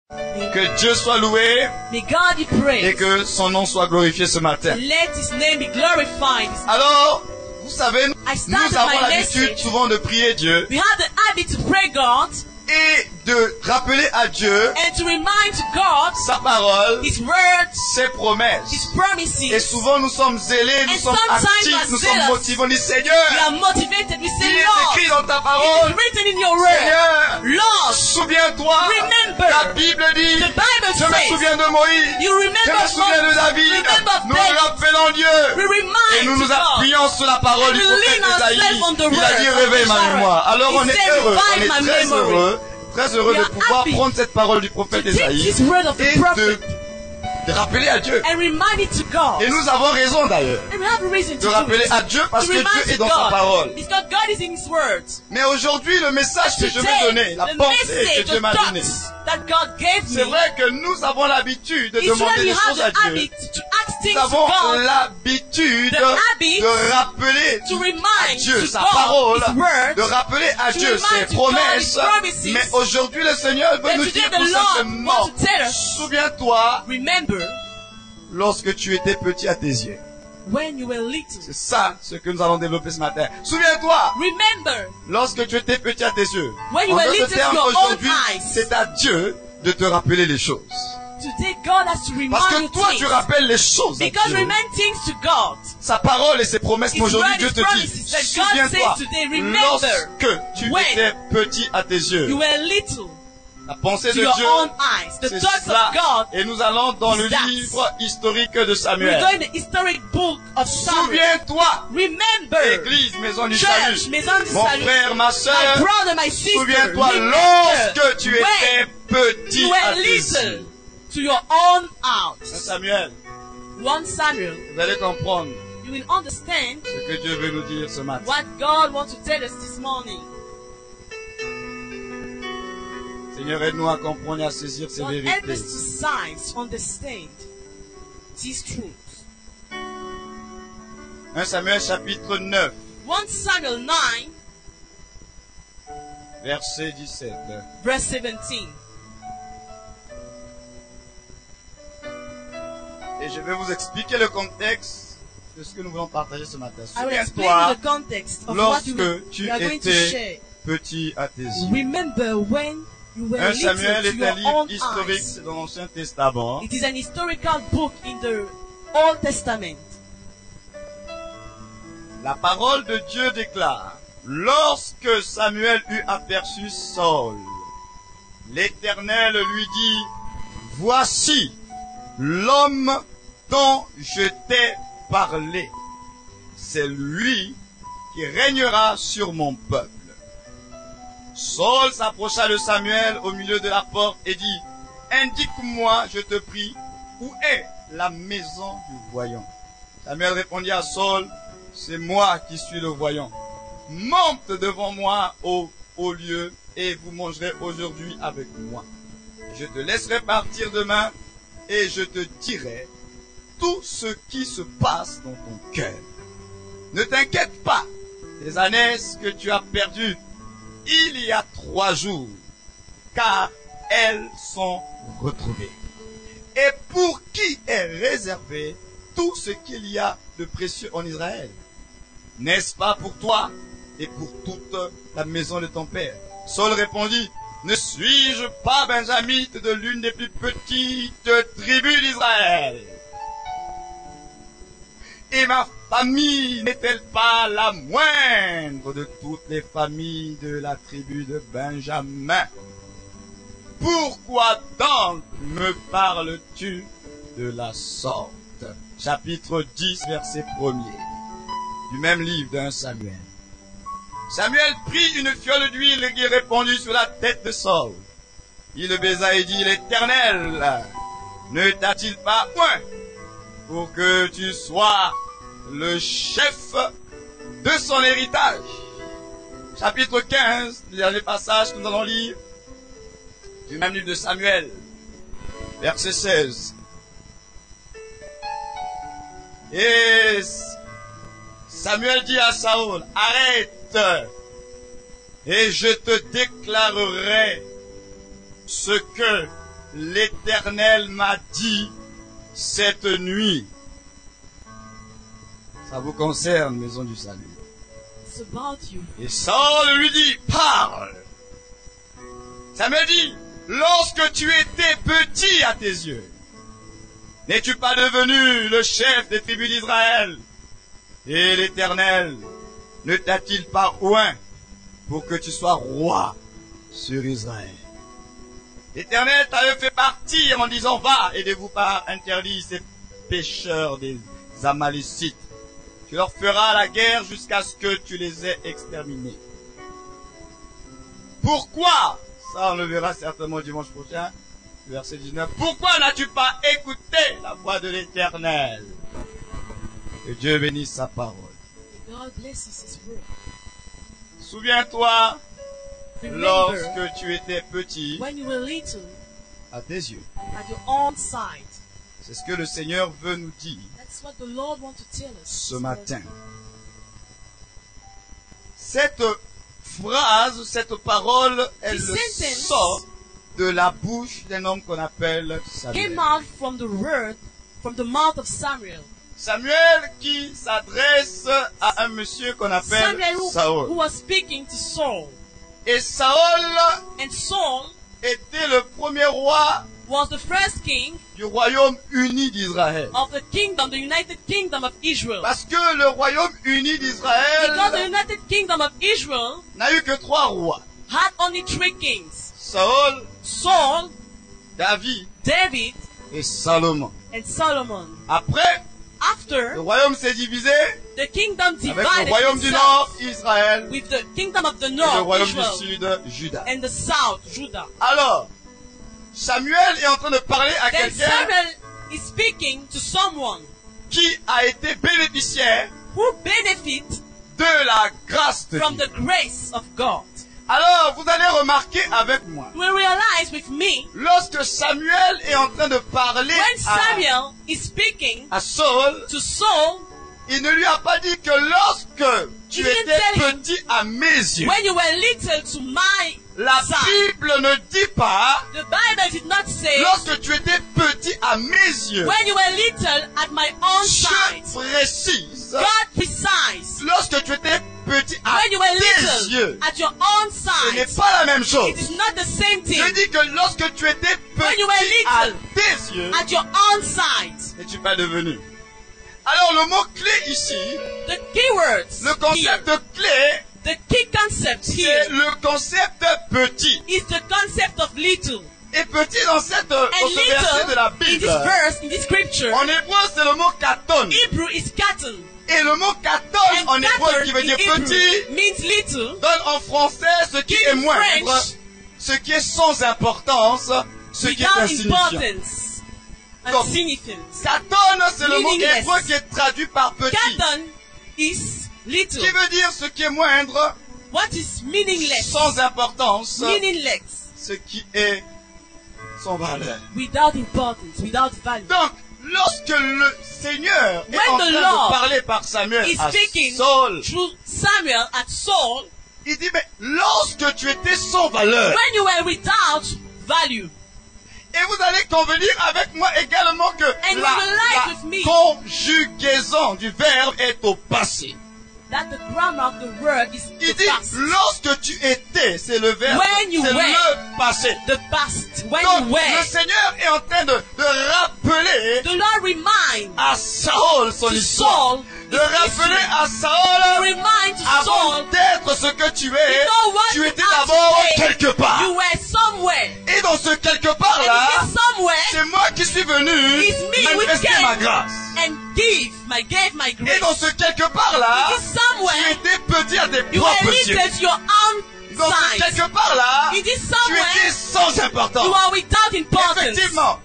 Que Dieu soit loué May God be praised. et que son nom soit glorifié ce matin. Let His name be glorified. Alors, vous savez, I started nous avons my l'habitude message. souvent de prier Dieu We have the habit to pray God et de rappeler à Dieu and to remind God sa parole, His words, ses promesses. His Et promises. souvent nous sommes zélés, nous And sommes sometimes actifs, we're nous sommes zealous. motivés. On dit We Seigneur, are motivated. We il say, est écrit Lord, dans ta it parole. is written in your word. Seigneur, Lord, souviens-toi, remember. la Bible dit, The Bible je me says, souviens de Moïse, you je remember me souviens de Moses, David, remember nous David. rappelons Dieu. We Et remind nous nous God. appuyons sur la parole du We prophète lean Isaïe. ourselves on the Il a dit word of réveille ma Israel. mémoire. Alors He on est said, heureux, on revive est my très memory. heureux We de are pouvoir happy prendre cette parole du to prophète take Isaïe this word of the et prophet de rappeler à Dieu. and remind it to God. Et nous avons raison d'ailleurs And we have a reason de to do rappeler it. à Dieu parce To que remind Dieu est to dans sa God. parole. Because God is in His words. Mais aujourd'hui, le message que je vais Today, donner, la the pensée que message, Dieu the m'a donnée, thoughts that God gave c'est me, vrai que nous avons l'habitude de it's when demander we des have choses à the Dieu. habit to ask things Nous to avons God, l'habitude The habit de rappeler to à remind Dieu to sa God parole, His word, de rappeler à to Dieu remind ses to God promesses. His promises. Mais aujourd'hui, le Seigneur veut That nous today dire the tout Lord simplement, wants to tell us, souviens-toi remember lorsque tu étais petit à tes yeux. when you were little. C'est ça ce que nous allons développer ce matin. Souviens-toi Remember lorsque tu étais petit à tes yeux. when you En were d'autres little to termes, your own aujourd'hui, eyes. c'est à Dieu de te rappeler les choses. Today God has to Parce remind you que toi, tu things. rappelles les choses à Because Dieu. remind things to God. Sa parole et ses promesses, His mais aujourd'hui word, Dieu His te promises, dit, that God souviens-toi, says today, remember lorsque tu when étais petit à tes yeux, You were little la pensée to de your Dieu, own eyes. The c'est thoughts cela. of God. Et nous allons dans is le that. livre historique de We Samuel. go in the historic book of Samuel. Souviens-toi, Remember, Église, Maison du church, Salut, Maison du mon Salut, frère, ma my soeur, brother, my sister. souviens-toi Remember lorsque tu when étais petit you à were tes little yeux. to your own house. Samuel, 1 Samuel, vous allez comprendre you will understand ce que Dieu veut nous dire ce matin. what God wants to tell us this morning. Seigneur, aide-nous à comprendre et à saisir ces God, help vérités. us to size, to understand these truths. 1 Samuel chapitre 9, 1 Samuel 9, verset 17. verse 17. Et je vais vous expliquer le contexte de ce que nous voulons partager ce matin. I will explain Souviens-toi the context of what lorsque tu we are going to étais share. petit à tes yeux. Remember when you were 1 little Samuel to est un your livre own historique eyes. dans l'Ancien Testament. It is an historical book in the Old Testament. La parole de Dieu déclare, lorsque Samuel eut aperçu Saul, l'Éternel lui dit, voici l'homme dont je t'ai parlé. C'est lui qui régnera sur mon peuple. Saul s'approcha de Samuel au milieu de la porte et dit, indique-moi, je te prie, où est la maison du voyant? Samuel répondit à Saul, c'est moi qui suis le voyant. Monte devant moi au lieu et vous mangerez aujourd'hui avec moi. Je te laisserai partir demain et je te dirai tout ce qui se passe dans ton cœur. Ne t'inquiète pas des années que tu as perdues il y a 3 jours, car elles sont retrouvées. Et pour qui est réservé tout ce qu'il y a de précieux en Israël? N'est-ce pas pour toi et pour toute la maison de ton père? Saul répondit, ne suis-je pas benjamite de l'une des plus petites tribus d'Israël? Et ma famille n'est-elle pas la moindre de toutes les familles de la tribu de Benjamin? Pourquoi donc me parles-tu de la sorte? Chapitre 10, verset 1er du même livre d'un Samuel. Samuel prit une fiole d'huile qui répandit sur la tête de Saul. Il le baisa et dit, l'Éternel ne t'a-t-il pas point pour que tu sois le chef de son héritage? Chapitre 15, le dernier passage que nous allons lire du même livre de Samuel, verset 16. Et Samuel dit à Saül, arrête, et je te déclarerai ce que l'Éternel m'a dit cette nuit. Ça vous concerne, maison du salut. It's about you. Et Saul lui dit, parle. Ça me dit, lorsque tu étais petit à tes yeux, n'es-tu pas devenu le chef des tribus d'Israël? Et l'Éternel ne t'a-t-il pas oint pour que tu sois roi sur Israël? L'Éternel t'avait fait partir en disant, va, aidez-vous par interdit ces pécheurs des Amalécites. Tu leur feras la guerre jusqu'à ce que tu les aies exterminés. Pourquoi? Ça, on le verra certainement dimanche prochain, verset 19. Pourquoi n'as-tu pas écouté la voix de l'Éternel? Que Dieu bénisse sa parole. God blesses His word. Souviens-toi, Remember, lorsque tu étais petit, when you were little, à tes yeux. at your own sight. C'est ce que le Seigneur veut nous dire That's what the Lord wants to tell us. ce matin. Cette phrase, cette parole, elle This sentence sort de la bouche d'un homme qu'on appelle Came Samuel. out from the word, from the mouth of Samuel. Samuel qui s'adresse à un monsieur qu'on appelle Samuel who Saül. was speaking to Saul. Et Saül And Saul était le premier roi was the first king du royaume uni d'Israël. of the kingdom, the United Kingdom of Israel. Parce que le royaume uni Because the d'Israël United Kingdom of Israel n'a eu que 3 rois. had only 3 kings. Saül, Saul, David David, et Salomon. and Solomon. Après, le After, royaume s'est divisé the kingdom avec le divided royaume du itself Nord, Israël, with the kingdom of the et le north, royaume Israel, du Sud, Juda. and the south, Judah. Alors, Samuel est en train de parler à Then quelqu'un Samuel is speaking to someone qui a été bénéficiaire who benefit de la grâce de from Dieu. the grace of God. Alors, vous allez remarquer avec moi, We realize with me, lorsque Samuel est en train de parler when Samuel is speaking à Saul, to Saul, il ne lui a pas dit que lorsque tu He didn't étais tell him, petit à mes yeux. when you were little to my La sight. Bible ne dit pas The Bible did not say, lorsque tu étais petit à mes yeux. when you were little at my own sight. Je précise, God precise. lorsque tu étais petit à When you were tes little yeux, at your own ce n'est sight. pas la même chose. It is not the same thing. Je dis que lorsque tu étais When you were petit à little, tes yeux, at your own sight. n'es-tu pas devenu? Alors le mot clé ici, The keywords le concept here, clé, the key concept c'est here le concept petit. is the concept of little. Et petit dans cette And dans ce verset de la little in Bible, this verse, in this scripture, en hébreu c'est le mot katon. Hebrew is katon. Et le mot katon And en hébreu katon qui veut in dire petit, Hebrew means little. donne en français ce qui est In moindre, French, ce qui est sans importance, ce qui est without insignifiant. importance. Donc, Insignificance. Katon, c'est le mot Meaningless. hébreu qui est traduit par petit, Katon is little. qui veut dire ce qui est moindre, What is meaningless? sans importance, Meaningless. ce qui est sans valeur. Without importance, without value. Donc, lorsque le Seigneur est When en the train Lord de parler par Samuel is à speaking Saul, through Samuel at Saul, il dit, mais lorsque tu étais sans valeur, when you were without value, et vous allez convenir avec moi également que And you will like with me. conjugaison du verbe est au passé. that the grammar of the word is Il the dit, past. lorsque tu étais, c'est le verbe, When you c'est were. le passé. The past. When Donc, you were. le Seigneur est en train de rappeler The Lord remind à Saul son to histoire. Saul De his rappeler history. à Saul, Remind to avant Saul, d'être ce que tu es, you know what tu you étais are d'abord today. quelque part. You were somewhere. Et dans ce quelque part And là, in this somewhere, c'est moi qui suis venu It's me which manifester came. ma grâce. and gave my Et grace. dans ce quelque part là, In this somewhere, tu étais petit à tes you were propres yeux. little to your own Dans ce sight. quelque part là, In this tu somewhere, étais sans you importance. are without importance. Effectivement,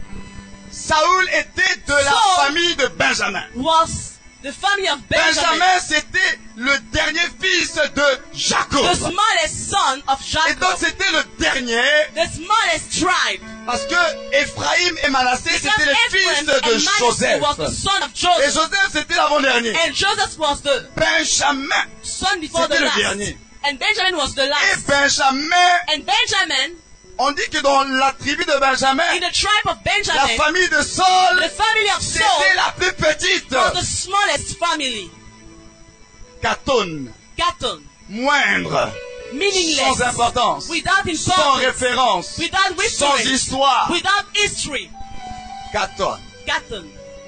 Saül était de la Saul famille de Benjamin. Was the family of Benjamin, Benjamin, c'était le dernier fils de Jacob. the smallest son of Et donc Jacob, c'était le dernier, the smallest tribe. parce que Ephraïm et Manassé, Because c'était les fils Ephraim de and Manasseh Joseph. was the son of Et Joseph, Joseph, c'était l'avant-dernier. and Joseph was the Benjamin, son before c'était the le last, dernier. and Benjamin was the Et last. Benjamin, And Benjamin, On dit que dans la tribu de Benjamin, In the tribe of la Benjamin, famille de Saul, the family of c'était Saul la plus petite. was the smallest family. Caton, Gaton, moindre, meaningless, sans importance, without sans importance, référence, without sans history, histoire. without history. Caton. Gaton.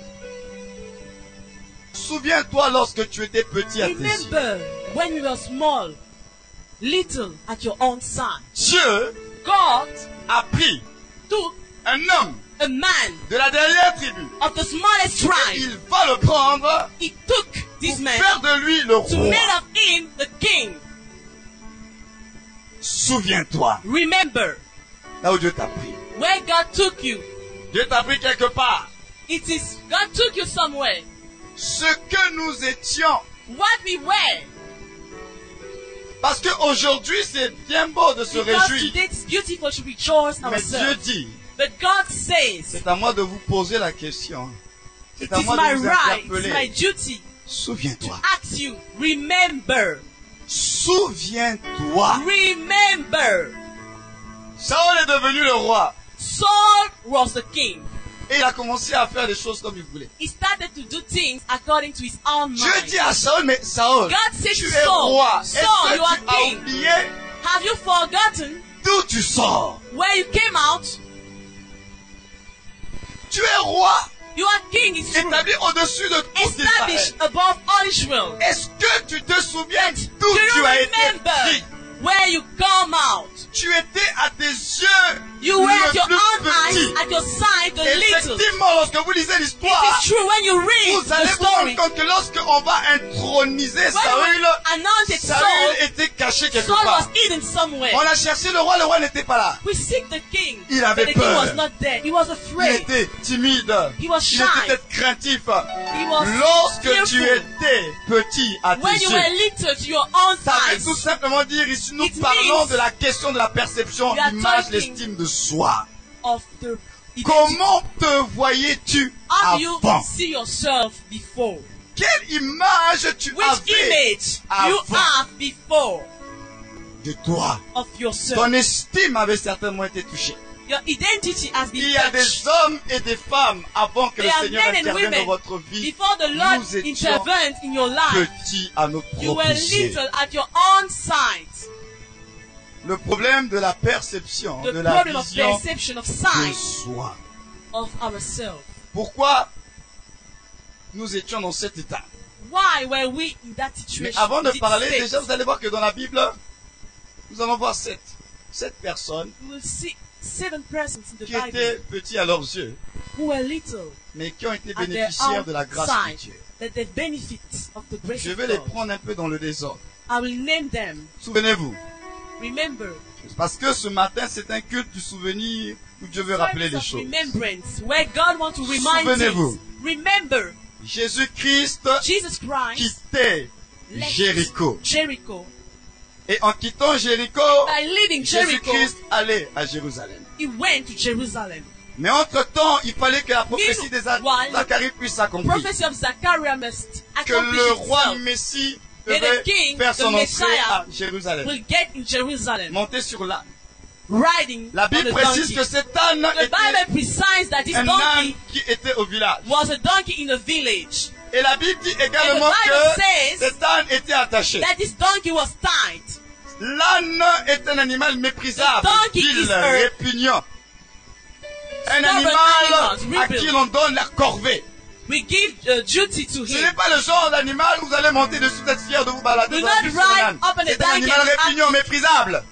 Souviens-toi lorsque tu étais petit à tes yeux. Remember when you were small, little at your own side. Dieu God a pris took un homme a man de la dernière tribu. of the smallest tribe. Il va le prendre He took this pour man faire de lui le to roi. make of him the king. Souviens-toi, Remember là où Dieu t'a pris. where God took you. Dieu t'a pris quelque part. It is God took you somewhere. Ce que nous étions. What we were. Parce qu'aujourd'hui, c'est bien beau de se Because réjouir. today it's beautiful to rejoice Mais Dieu ourselves. dit, But God says, c'est à moi de vous poser la question. it C'est à is moi my de vous right, it's my interpeller. duty to Souviens-toi. ask you, remember, Souviens-toi. remember. Saul est devenu le roi. Saul was the king. Et il a commencé à faire des choses comme il voulait. He started to do things according to his own Dieu mind. dit à Saul, mais Saul, God said tu to es Saul, roi. Est-ce Saul, que you are tu as king. oublié Have you forgotten d'où tu sors? where you came out? Tu es roi, You are king, it's true. établi au-dessus de tout Established Israël. above all Israel. Est-ce que tu te souviens Do d'où you tu as été remember pris? where you come out? Tu étais à tes yeux You were at le your plus own eyes, petit. at your side, the little. Effectivement, lorsque vous lisez It l'histoire, is true when you read vous allez the vous rendre story. compte que lorsqu'on va introniser When Saül, we anointed Saül Saul, était caché quelque Saul was part. hidden somewhere. On a cherché le roi n'était pas là. We seek the king, Il but avait the king peur. was not there. He was Il afraid. était timide. He was Il shy. était peut-être craintif. He was Lorsque tu fearful. étais petit à tes When you were yeux, little to your own ça veut tout size, simplement dire, ici nous It parlons means de la question de la perception, we are l'image, talking l'estime de soi. of the identity. Comment te voyais-tu How do you avant? see yourself before? Quelle image tu Which avais image you avant. have before de toi? of yourself? Ton estime avait certainement été touchée. Your identity has Il been y a touched. des hommes et des femmes avant que le There are Seigneur men and intervienne dans women votre vie. Before the Lord Nous étions intervened in your life, Petits à nos you were propres yeux. little at your own sight. Le problème de la perception, The de la problem of vision perception of de sight soi. of ourselves. Pourquoi nous étions dans cet état? Why were we in that Mais situation? avant de This parler, state? déjà vous allez voir que dans la Bible, nous allons voir sept personnes You will see 7 persons in the qui étaient Bible petits à leurs yeux, who were little mais qui ont été at their bénéficiaires own de la grâce de sight, Dieu. that they benefit of the grace Je of vais les God. prendre un peu dans le désordre. I will name them. Souvenez-vous, Remember. parce que ce matin c'est un culte du souvenir où Dieu veut rappeler les Service of choses. remembrance, where God wants to remind Souvenez-vous. things. Remember, Jésus-Christ Jesus Christ quittait left Jéricho. Jericho. Et en quittant Jéricho, By leaving Jericho, Jésus-Christ allait à Jérusalem. he went to Jerusalem. Mais entre-temps, il fallait que la prophétie des Meanwhile, Zacharie puisse s'accomplir. Prophecy of Zachariah must Que accomplish le roi itself. Messie May the devait king, faire the son entrée Messiah, à Jérusalem. will get in Jerusalem, Monter sur l'âne. riding La on Bible a précise donkey. que cet âne The était Bible precise that this un âne donkey qui était au village. was a donkey in a village. Et la Bible dit également And the Bible que says cet âne était attaché. That this donkey was tied. L'âne est un animal méprisable, The donkey vil, is a répugnant. Un stubborn animal animal, à qui l'on donne la corvée. We give duty to Ce him. n'est pas le genre d'animal où vous allez monter dessus, être fier de vous balader Do dans la not rue sur un ride âne. up on a C'est un donkey animal and répugnant, act- méprisable.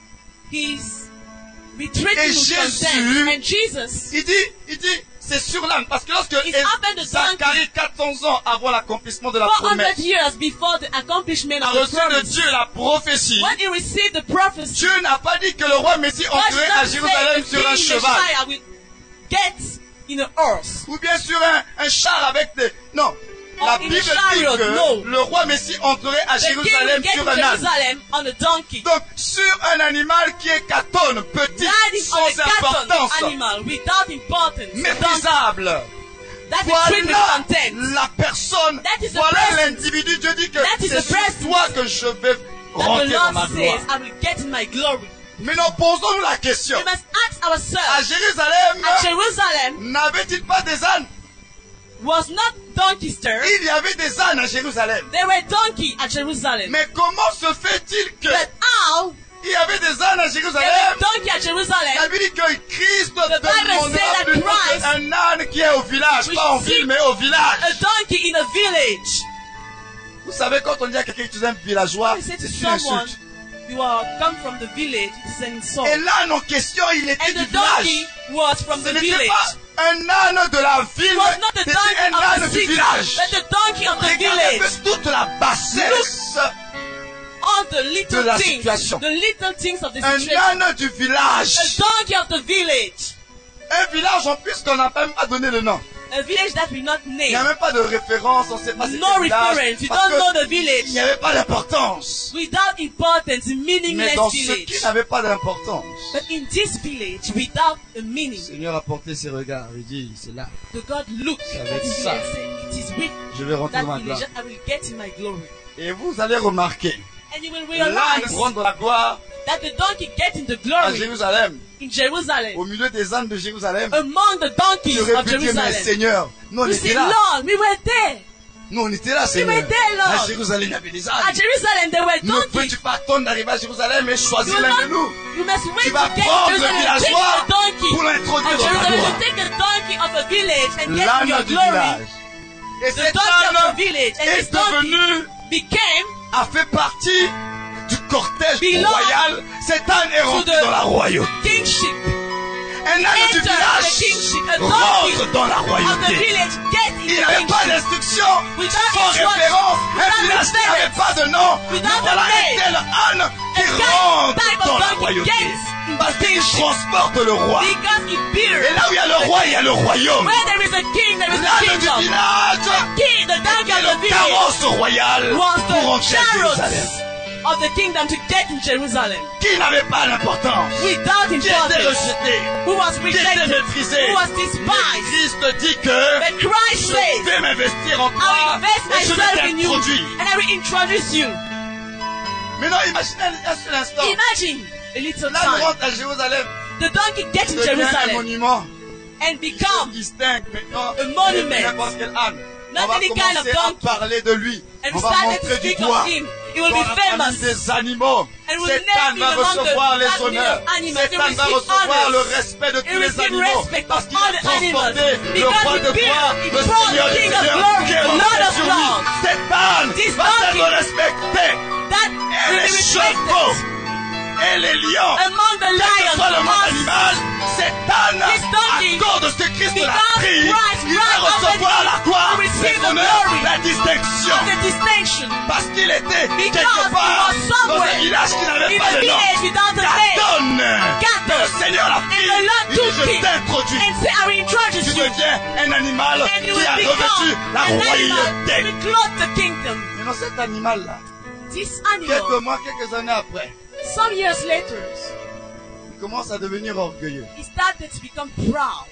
We treat Et him with Jésus- contempt. And Jesus, Il dit, c'est sur l'âne. Parce que lorsque It's up on the Zacharie, 400 ans avant l'accomplissement de la 400 promesse, years before the accomplishment a of the reçu de promise, Dieu la prophétie, when he received the prophecy, Dieu n'a pas dit que le roi Messie God entrerait à doesn't Jérusalem say sur un the king cheval. Messiah will get in a horse. Ou bien sur un char avec des... Non. La in Bible a chariot, dit que no. le roi Messie entrerait à The king will Jérusalem get sur to un âne. Jerusalem on a donkey. Donc, sur un animal qui est caton, petit, Riding on a sans cattle importance, animal without importance. A donkey. méprisable. That is treated with Voilà contempt. la personne, That is the voilà person. l'individu. Dieu dit que That is c'est the sur person. toi que je vais That the rentrer dans ma Lord gloire. says, I will get in my glory. Mais nous posons-nous la question. We must ask À ourselves, Jérusalem, at Jerusalem, n'avait-il pas des ânes? was not donkeys there? Il y avait des ânes à Jérusalem. There were donkeys at Jerusalem. Mais comment se fait-il que But how il y avait des ânes à there Jérusalem? were donkeys at La Jerusalem? Bible dit que Christ The Bible demandera said that plutôt Christ un âne qui est au village, will pas en seek ville, mais au A village. donkey in a village. Vous savez, quand on dit à quelqu'un que tu es un villageois, I say to c'est une someone, insulte. you are come from the village, it is an insult. Et l'âne en question, il était And du the village. donkey was from Ce the n'était village. pas un âne de la ville, It was not the c'était donkey un of âne the du city, village. but the donkey of the Regardez un village. peu toute la bassesse. All the de little la things, situation. the little things of the Un situation. âne du village. A donkey of the village. Un village en plus qu'on n'a même pas donné le nom. A village that we not Il n'y a name. même pas de référence, on ne sait pas c'est No quel village. reference. You Parce don't know que the village. il n'y avait pas d'importance. Without importance, a Mais meaningless dans ce village. qui n'avait pas d'importance, But in this village, without a le meaning, Seigneur a porté ses regards. Il dit, c'est là. the God looked Ça at va être him ça. and said, it is with Je vais rentrer that dans ma village gloire. that I will get in my glory. Et vous allez remarquer, And you will l'âne realize rentre dans la gloire that the donkey gets in the à glory Jérusalem. in Jerusalem. Au milieu des ânes de Jérusalem. Among the donkeys Tu aurais of pu dire, mais Jerusalem. Seigneur, nous on You était say, là. Lord, we were there. Nous on était là, were Seigneur. there, Lord. À Jérusalem, il y avait des ânes. At Jerusalem, there were Ne donkeys. peux-tu pas attendre d'arriver à Jérusalem et You, choisir will l'un not, de nous? you must wait Tu to vas get to prendre le Jerusalem and take villageois the donkey pour l'introduire of dans ta Jerusalem. gloire. You take the donkey of a village and get in L'âne your du glory. village. Et The cet donkey of the âne village and est this donkey devenu, became a fait partie du cortège Belong royal. Cet âne est rentré the dans la royauté. kingship. Un âne du Enter the village kingship. A rentre donkey dans la of the royauté. village gets in Il the n'avait pas kingship. d'instruction, Without sans instruction, référence, un without village qui n'avait reference, pas de nom. Mais without voilà a un name. tel âne qui A rentre type of dans la donkey royauté. gets in the Parce qu'il kingship. transporte le roi. Because it Et bears. là où il y a le roi, il y a le royaume. Where there is a king, there is a L'âne du kingdom. village King, the donkey est of the le village carrosse royal was pour the rentrer à Jérusalem. chariots of the kingdom to get in Jerusalem. Qui n'avait pas d'importance. Without Qui était importance. rejeté. Who was Qui était rejected. méprisé. Who was Mais despised. Christ dit que But Christ je says, vais m'investir en I will toi invest et je vais myself in you t'introduire. and I will introduce you. Maintenant, imaginez un seul instant. Imagine a little L'âne time. rentre à Jérusalem. The donkey gets in Devient un Jerusalem monument. and become Distinct maintenant. a monument. N'importe quel âne. Not On va any kind of commencer à donkey. parler de lui. and On we va started to montrer du speak doigt. of him. He will Dans be la famille famous. des animaux. And will Cet never âne be va among recevoir the les family honneurs. of animals. Cet He âne will va receive recevoir honors. le respect de He tous will les receive animaux. respect Parce of qu'il a all the animals. transporté le Because roi he de bear- gloire, he le brought Seigneur the des King of Seigneurs, glory, qui est the monté Lord of sur lui. lords. Cet âne This va être donkey- respecté. That Et will les be chevaux respected et les lions. among the Quel que lions. soit le monde Us. animal, cet âne, This donkey, à cause de ce que Christ l'a because pris, Christ il va right recevoir already la gloire, will receive les the honneurs, glory la distinction. of the distinction. Parce qu'il était Because quelque part he was dans somewhere un village qui n'avait in pas a de nom. village without a name. Gadon. Gadon. Le Seigneur l'a And pris. the Lord Il dit, took je him t'introduis. and say, I will Tu introduce you. deviens un animal And you qui a will revêtu become la an animal royauté. to clothe the kingdom. Maintenant cet animal-là, This quelques animal, mois, quelques années après, some years later, il commence à devenir orgueilleux. he started to become proud.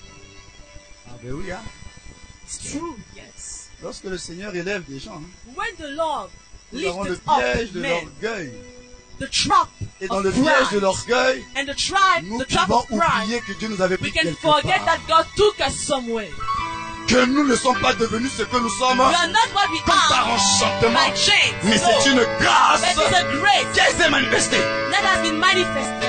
Ah ben oui, hein. It's true, yes. Lorsque le Seigneur élève des gens, hein, When the Lord nous avons le lifted up piège de men, l'orgueil. the trap Et dans of le piège de pride, l'orgueil, and the trap nous of pouvons pride, oublier que Dieu nous avait we pris can quelque forget part. that God took us somewhere. Que nous ne sommes pas devenus ce que nous sommes We are not what we comme par are enchantement. by chance. Mais No. c'est une grâce But it's a grace qui s'est manifestée. that has been manifested.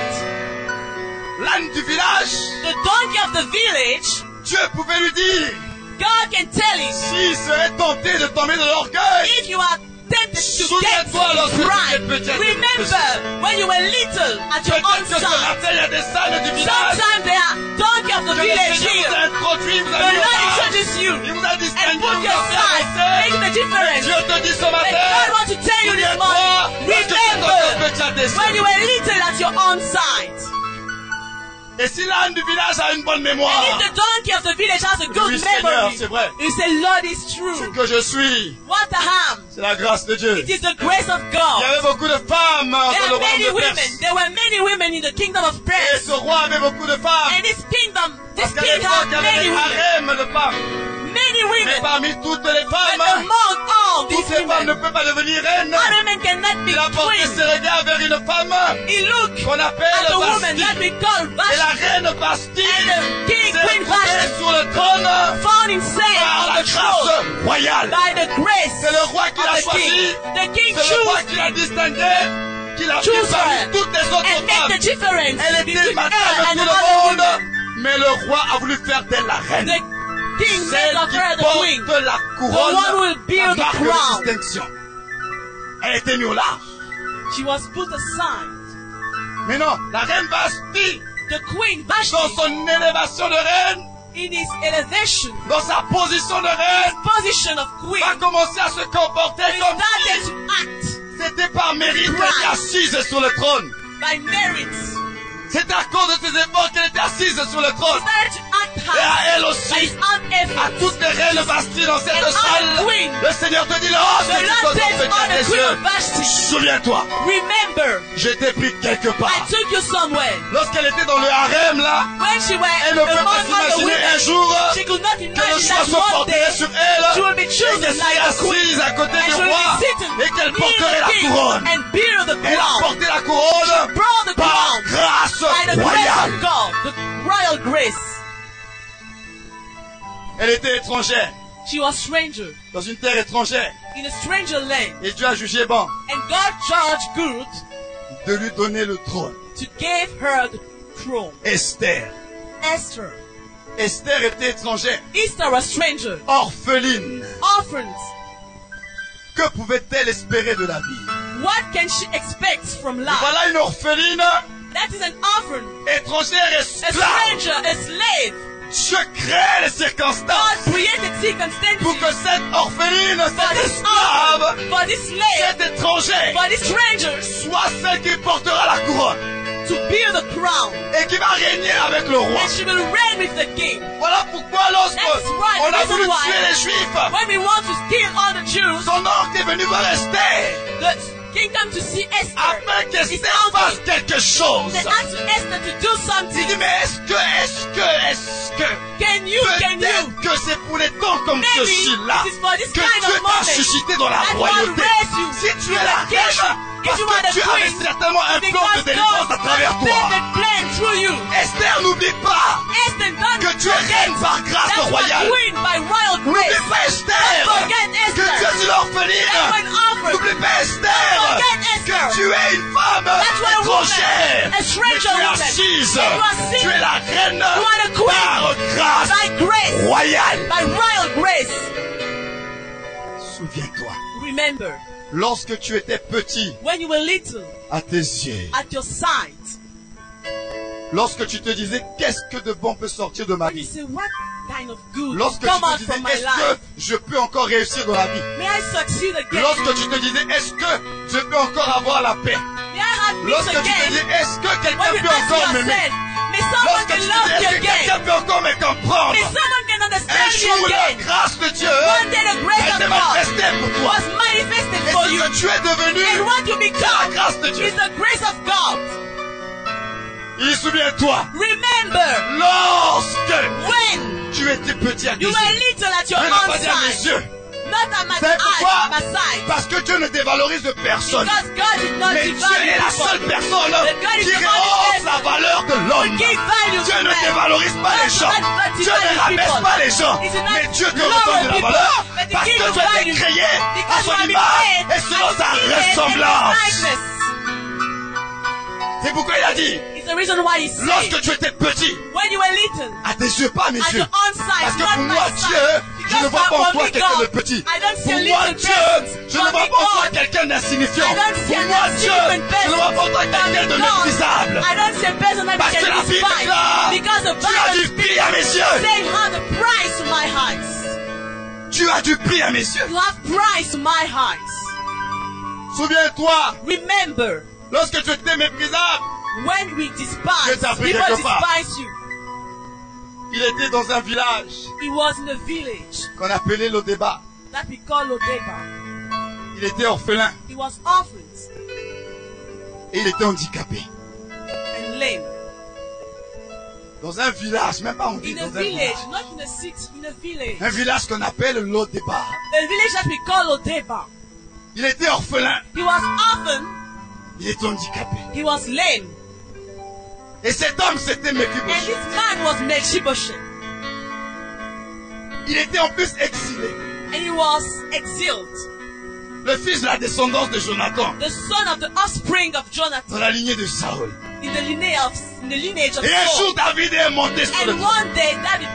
L'âne du village, The donkey of the village, Dieu pouvait lui dire, God can tell him, s'il serait tenté de tomber dans l'orgueil, if you are tempted to get souviens-toi lorsque tu pride, étais petit. remember when you were little at your own Peut-être que ce side. matin, il y a des ânes du village Sometimes there are donkey of the que le village Seigneur vous here. a introduit, vous The a mis au Lord pas. introduce you Il vous a and distingué, put vous your a fait side, avancer. make the difference. Dieu te dit ce But matin, God wants to tell you this souviens-toi, morning, lorsque tu étais remember petit à tes when you were little at your own side. Et si l'âne du village a une bonne mémoire, And if the donkey of the village has a good oui, Seigneur, memory, c'est vrai. you say, Lord, it's Ce true. que je suis, What I am, c'est la grâce de Dieu. it is the grace of Il y God. avait beaucoup de femmes dans There le are many royaume de women. Perse. There were many women in the kingdom of Et Persia. ce roi avait beaucoup de femmes. And this Parce king qu'à l'époque, had il y avait many des women. harems de femmes. Many many Mais women, parmi toutes les but femmes, among all toutes these les femmes ne women, peuvent pas devenir reines. other men cannot be Il a porté queen. ses regards vers une femme He looked qu'on at appelle the woman that Vashti. we call Et Vashti, la reine Vashti and the king, s'est Queen retrouvée Vashti, sur le trône found himself par on la the throne grâce royale. by the grace C'est le roi qui of l'a the king. choisi. The king C'est le roi chose qui l'a distingué, qui l'a pris Choose parmi her toutes les autres and make femmes. the difference Elle était between madame her de and tout the other le monde, women. mais le roi a voulu faire d'elle la reine. The king made Celle of qui her the queen. porte la The couronne, one who will la bear the marque de crown. distinction. Elle était mise au large. She was put aside. Mais non, la reine Vashti, The queen dans Vashti, son élévation de reine, in his elevation, dans sa position de reine, position of queen, va commencer à se comporter he comme started si to act c'était par mérite qu'elle était assise sur le trône. by merit. C'est à cause de ses efforts qu'elle était assise sur le He trône. started to act Et à high elle by aussi, his own à effort. toutes les reines Vashti dans cette And all salle, the queen, le Seigneur te dit, lorsque the tu Lord te says, all the tes queen yeux, of Vashti, souviens-toi, remember, je t'ai pris quelque I part. took you somewhere. Lorsqu'elle était dans le harem là, When she went elle ne peut pas among other s'imaginer un women, jour she could not que le imagine choix that soit one porté day sur elle she will be et chosen qu'elle like serait a queen. assise à côté And du she will roi be sitting et qu'elle near porterait la the king couronne. and bear the Elle a crown porté la couronne brought the par crown grâce by the grace royale. of God, the royal grace. Elle était étrangère, She was stranger dans une terre étrangère. in a stranger land, Et Dieu a jugé bon and God judged good de lui donner le trône. to give her the throne. Esther. Esther, Esther était étrangère, Esther was stranger, orpheline. orphans. Que pouvait-elle espérer de la vie? What can she expect from Et life? voilà une orpheline, That is an orphan, étrangère, a esclave. stranger, a slave. Dieu crée les circonstances God created pour circumstances que cette orpheline, for cette this esclave, orphan, for this slave, cette étrangère, for this stranger soit celle qui portera la couronne to bear the crown, et qui va régner avec le roi. and she will reign with the king. Voilà pourquoi lorsque That is right, on a the voulu reason why- tuer les Juifs, When we want to kill all the Jews, son oncle est venu voir Esther the king come to see Esther. afin His qu'Esther uncle. fasse quelque chose. They asked Esther to do Il something. dit, mais est-ce que, Can you? peut-être que c'est pour les temps comme Maybe ceci-là it is for this que kind Dieu of t'a moment suscité dans la that God royauté. raised you Si tu in es la the kingdom, reine, if parce you are que the Dieu avait queen, certainement un plan de because délivrance à God travers made toi. the plan through you. Esther, n'oublie pas Esther, don't que tu es reine par grâce That's royale. a queen by royal N'oublie grace. pas Esther Forget que Esther. tu es une orpheline. That's an orphan. N'oublie pas Esther Forget Esther. que tu es une femme That's what a woman, étrangère. a stranger Mais tu es woman. assise. And you are seen. Tu es la reine You are the queen. par grâce By grace. royale. By royal grace. Souviens-toi, Remember, lorsque tu étais petit when you were little, à tes yeux, at your sight, lorsque tu te disais qu'est-ce que de bon peut sortir de ma when you vie, say, what kind of good lorsque tu come te out disais from my est-ce life? que je peux encore réussir dans la vie, May I succeed again? lorsque tu te disais est-ce que je peux encore avoir la paix, May I have peace lorsque tu te again? disais est-ce que quelqu'un When you peut ask encore m'aimer, yourself, may someone lorsque can tu te love disais me est-ce que quelqu'un again? peut encore me comprendre, May someone can un understand jour me la again? grâce de Dieu One day the grace elle of s'est God manifestée pour toi. was manifested Et for ce you. que tu es devenu, And what you c'est la become grâce de Dieu. is the grace of God. Et souviens-toi, Remember, lorsque when tu étais petit à tes you yeux, were little at your je n'ai pas own dit à mes sight, yeux, not at my c'est pourquoi? eyes, my sight, Parce que Dieu ne dévalorise de personne. because God did not Mais give Dieu value est la to seule people. personne But God is qui the only rehausse person la valeur de l'homme. Give value Dieu to ne man. dévalorise pas les gens. Dieu ne rabaisse pas les gens. Mais Dieu te redonne de la valeur parce que tu as été créé à son image et selon sa ressemblance. C'est pourquoi il a dit, It's the reason why he said, lorsque tu étais petit, when you were little, à tes yeux, pas à mes at yeux. your own sight, Parce que not pour my moi, sight. Dieu, je ne Because vois pas en for toi me, quelqu'un de God, petit. I don't see a Pour moi, little Dieu, person. je For ne vois me, pas en toi God, quelqu'un d'insignifiant. I don't see Pour an moi, Dieu, insignificant je ne vois pas en toi person. quelqu'un de For me, God, méprisable. I don't see a person that Parce que la can Bible despise. déclare, Because the tu as du Bible prix à mes yeux. saying how the price to my eyes. Tu as du prix à mes yeux. You have price to my eyes. Souviens-toi, Remember, lorsque tu étais méprisable, when we Dieu despise, t'a pris people quelque part. despise you. il était dans un village He was in a village qu'on appelait Lodéba. that we call Lodeba. Il était orphelin He was orphans et il était handicapé. and lame. Dans un village, même pas on dit In a dans un village. village, not in a city, in a village. Un village qu'on appelle Lodeba. A village that we call Odeba. Il était orphelin. He was orphan, Il était handicapé. he was lame. Et cet homme, c'était And Mephibosheth. this man was Mephibosheth. Il était en plus exilé. And he was exiled. Le fils de la descendance de Jonathan. The son of the offspring of Jonathan. Dans la lignée de Saül. In the lineage of Et un jour, Saul. David est monté sur le And trône. one day David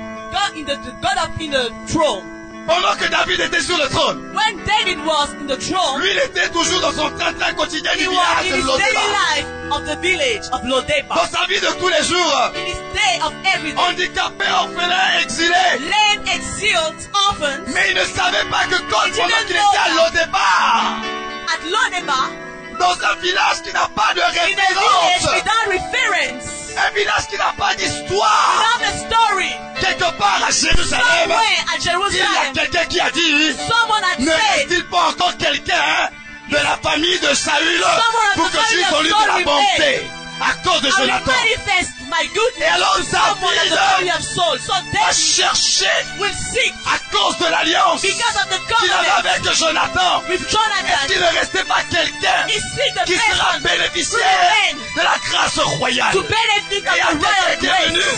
got up in the throne. Pendant que David était sur le trône, When David was in the throne, lui, il était toujours dans son train-train quotidien du he was village in de his daily Lodeba. life of the village of Lodeba. Dans sa vie de tous les jours, In his day of every day. handicapé, orphelin, exilé. Lame, exiled, orphans. Mais il ne savait pas que quand, He pendant didn't qu'il know était à Lodeba, At Lodeba, dans un village qui n'a pas de in a village référence, without reference, un village qui n'a pas d'histoire, without a story, quelque part à Jérusalem, somewhere at il y a Jerusalem, quelqu'un qui a dit, someone had ne said, reste-t-il pas encore quelqu'un de la famille de Saül Someone pour of the que je lui family of conduise de Saul la will bonté à cause de I will Jonathan? manifest my goodness Et alors to someone of the family David of Saul. So a David cherché will seek à cause de l'alliance because of the qu'il avait covenant avec Jonathan. with Est-ce Jonathan. qu'il ne restait pas quelqu'un He seek the qui sera person bénéficiaire de la grâce royale? to benefit Et of il y a the royal quelqu'un qui est venu,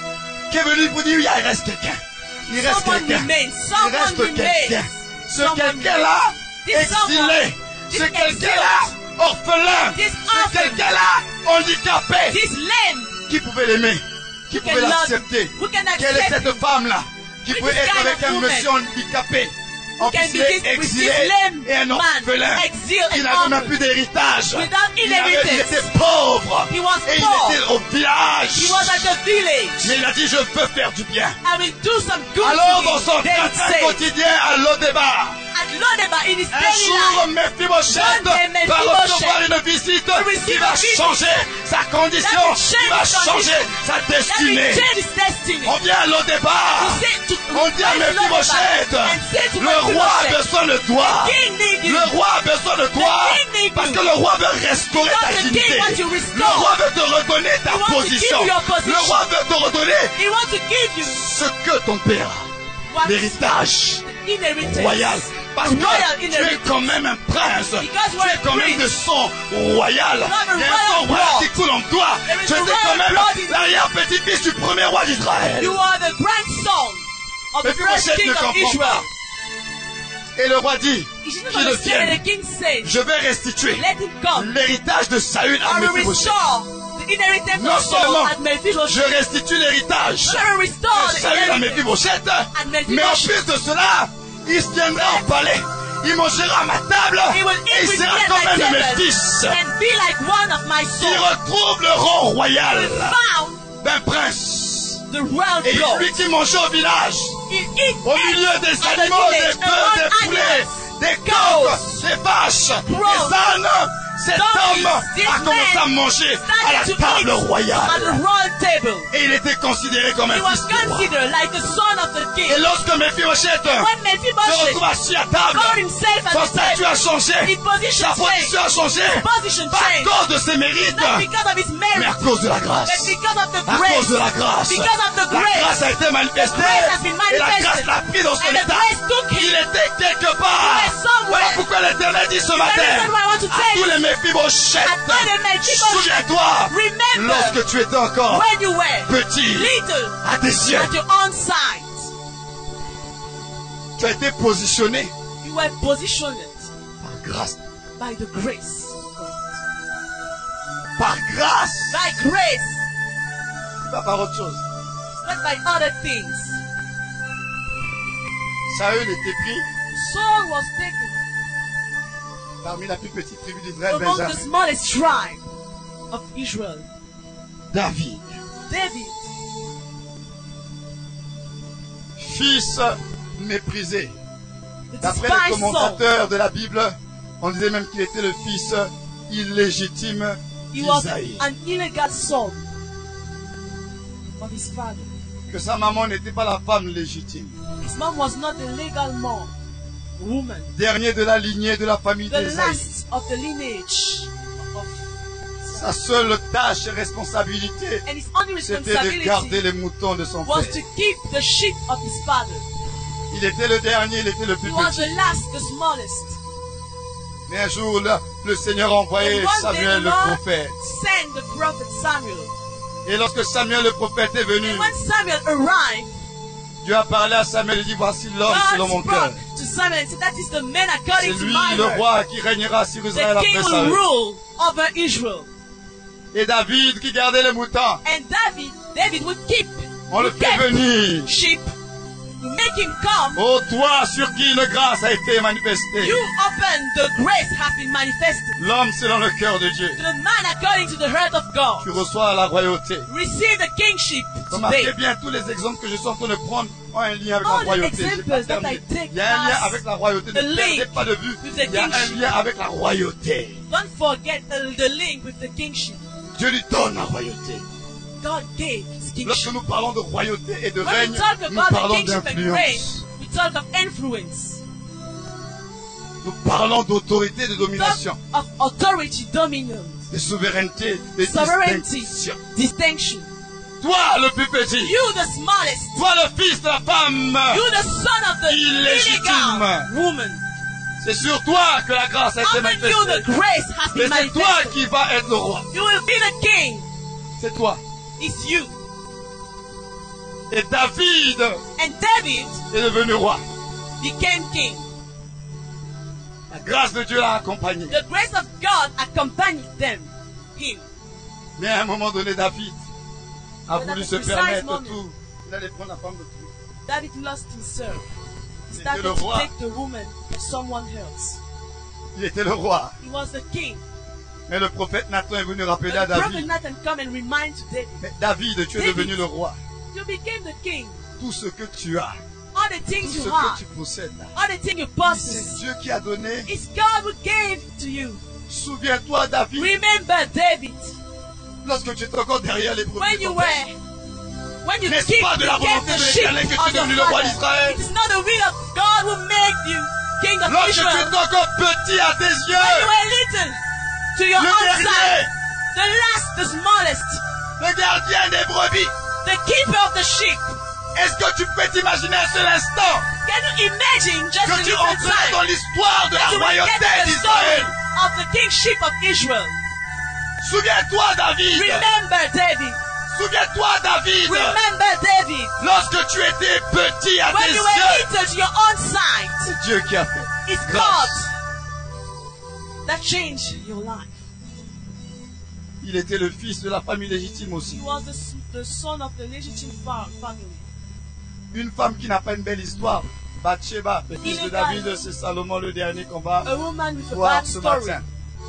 grace. pour dire, il reste quelqu'un. Il reste Someone quelqu'un. remains. Il Someone reste quelqu'un. remains. Ce Someone quelqu'un-là, This exilé. someone, Ce this quelqu'un-là, orphelin. This Ce orphan. quelqu'un-là, handicapé. This lame Qui pouvait l'aimer? Qui pouvait can love- l'accepter? who can Quelle est accept cette femme-là qui Who is pouvait this être kind avec of un woman? monsieur handicapé, can emprisonné, be this- with exilé this lame et un man, orphelin exiled qui and n'avait même orphan, plus d'héritage? without Il inheritance. était pauvre He was et poor. il était au village. He was at the village. Mais il a dit, je veux faire du bien. I will do some good Alors to dans him. son David train said, quotidien à Lodeba, at Lodeba in his un daily jour life, Mephibosheth One day, va Mephibosheth recevoir une visite will qui receive va a visit changer sa condition, that will qui change va his condition, changer sa that will destinée. change his destiny. On vient à Lodeba, To say to on dit à praise Mephibosheth, Lodeba and say to le roi a Mephibosheth, besoin de toi. the king need you. Le roi a besoin de toi The king need parce you. que le roi veut restaurer Because ta the king dignité. wants to restore. Le roi veut te redonner ta He wants to position. give you your position. Le roi veut te redonner He wants to give you ce que ton père a, what l'héritage inheritance. royal. Parce que Royal tu es inheritance. quand même un prince. Because Tu we're es quand a même de prince. sang royal. have a Il y a un sang royal royal blood. qui coule en toi. There is Tu a étais quand royal même blood in- l'arrière-petit-fils du premier roi d'Israël. You are the grandson of the Mephibosheth first king ne of comprend Israel. pas. Et le roi dit He didn't qu'il understand that vienne. the king said, Je vais restituer let him come. l'héritage de Saül à I will Mephibosheth. restore the inheritance Non of Saul seulement at Mephibosheth. je restitue l'héritage I will restore de the Saül à inheritance. Mephibosheth, Mephibosheth. mais en plus de cela, il se tiendra au palais, il mangera à ma table He will et eat il with sera me at quand my même de mes table fils. and be like one of my Il sons. retrouve le rang royal Found d'un prince. the royal Et blood. lui qui mangeait au village, He eat au milieu des at the animaux, des village bœufs, des among poulets, animals. des coqs, des vaches, des ânes, cet donkeys, homme this a commencé man à manger à la started to table eat at the royale. royal table. Et il était considéré comme He un was fils du roi. considered like the son of the king. Et lorsque Mephibosheth When se Mephibosheth retrouve assis à table, found himself at son the statut a table, changé, his position sa changed. position a changé, Position pas à changed. cause de ses mérites, Not because of his mais merit, à cause de la grâce. but because of the À grace. cause de la grâce. Because of the La grace. grâce a été manifestée The grace has been et la manifested. grâce l'a pris dans son And the état. grace took him. Il était quelque part. He was somewhere. Voilà pourquoi l'Éternel dit ce matin reason why I want to à tell tous you. les Mephibosheth, At all the Mephibosheth, souviens-toi, remember lorsque tu étais encore when you were petit little à tes yeux, at your own sight, tu as été positionné you were positioned par grâce. by the grace of God. Par grâce. By grace, Pas par autre chose. not by other things. Saül était pris Saul was taken parmi la plus petite tribu d'Israël, among the Benjamin. smallest tribe of Israel. David, David, fils méprisé. the D'après les despised son, commentateurs de la Bible, on disait même qu'il était le fils illégitime he was d'Isaïe. an illegal son of his father. Que sa maman n'était pas la femme légitime. His mom was not the legal mom, woman, Dernier de la lignée de la famille the d'Isaïe. last of the lineage of Sa seule tâche et responsabilité, And his only c'était de garder responsibility les moutons de son was père. to keep the sheep of his father. Il était le dernier, il était le plus He was petit. the last, the smallest. Mais un jour, là, le Seigneur a envoyé And one day Samuel the le Lord prophète. sent the prophet Samuel. Et lorsque Samuel le prophète est venu, And when Samuel arrived, Dieu a parlé à Samuel et dit, voici l'homme selon mon God cœur. spoke to Samuel and said, that is the man C'est according to lui my le heart. roi qui régnera sur Israël The après king sa will vie. rule over Israel. Et David qui gardait les moutons, And David would keep on le fait venir. sheep, make him come. Ô toi sur qui une grâce a été manifestée. You open, the grace has been manifested. L'homme selon le cœur de Dieu. To the man according to the heart of God. Tu reçois la royauté. Receive the kingship Remarquez today. bien, tous les exemples que je suis en train de prendre ont un lien avec la All the royauté. J'ai pas examples that terminé. I take Il y a un lien as avec la royauté. the Ne perdez link pas de vue. with the Il y a un kingship. lien avec la royauté. Don't forget the link with the kingship. Dieu lui donne la royauté. God gave his Lorsque kingship. nous parlons de royauté et de When règne, we talk nous about the parlons kingship and reign, d'influence. we talk of influence. Nous parlons d'autorité, de domination, Talk of authority, dominion, de souveraineté, de sovereignty, distinction. distinction. Toi, le plus petit, You the smallest. toi, le fils de la femme, You the son of the illégitime. illegal woman. c'est sur toi que la grâce a été Upon you the manifestée. grace has Et been c'est toi manifested. qui vas être le roi. You will be the king. C'est toi. It's you. Et David And David est devenu roi. became king. La grâce de Dieu l'a accompagné. The grace of God accompanied him. Mais à un moment donné, David a But voulu at se a precise permettre moment, tout. Il allait prendre la femme de tout. David lost himself. He C'était started le to roi. take the woman of someone else. Il était le roi. He was the king. Mais le prophète Nathan est venu rappeler But à the prophet David. Nathan come and remind to David, Mais David, tu es David. devenu le roi. you became the king. Tout ce que tu as, All the tout things ce you que have, tu possèdes, all the things you c'est possess, Dieu qui a donné. it's God who gave to you. Souviens-toi, David, Remember David, lorsque tu étais encore derrière les brebis. when you de ton père. N'est-ce N'est-ce pas de la volonté de l'Éternel que tu es devenu le roi d'Israël? It is not the will of God who made you king of Lorsque tu Israel. étais encore petit à tes When you yeux, were little, to your le own dernier, side, the last, the smallest, le gardien des brebis. the keeper of the sheep. Est-ce que tu peux t'imaginer un seul instant Can you imagine just a que tu little entreras dans time l'histoire de la that you will get royauté the story d'Israël? of the kingship of Israel? Souviens-toi, David. Remember David. Souviens-toi, David. Remember David. Lorsque tu étais petit à When tes you were yeux, little to your own side, c'est Dieu qui a fait. it's Grâce. God that changed your life. Il était le fils de la famille légitime aussi. He was the son of the legitimate family. Une femme qui n'a pas une belle histoire. Bathsheba, le fils de David, c'est Salomon le dernier qu'on va A woman with a voir bad ce story. matin.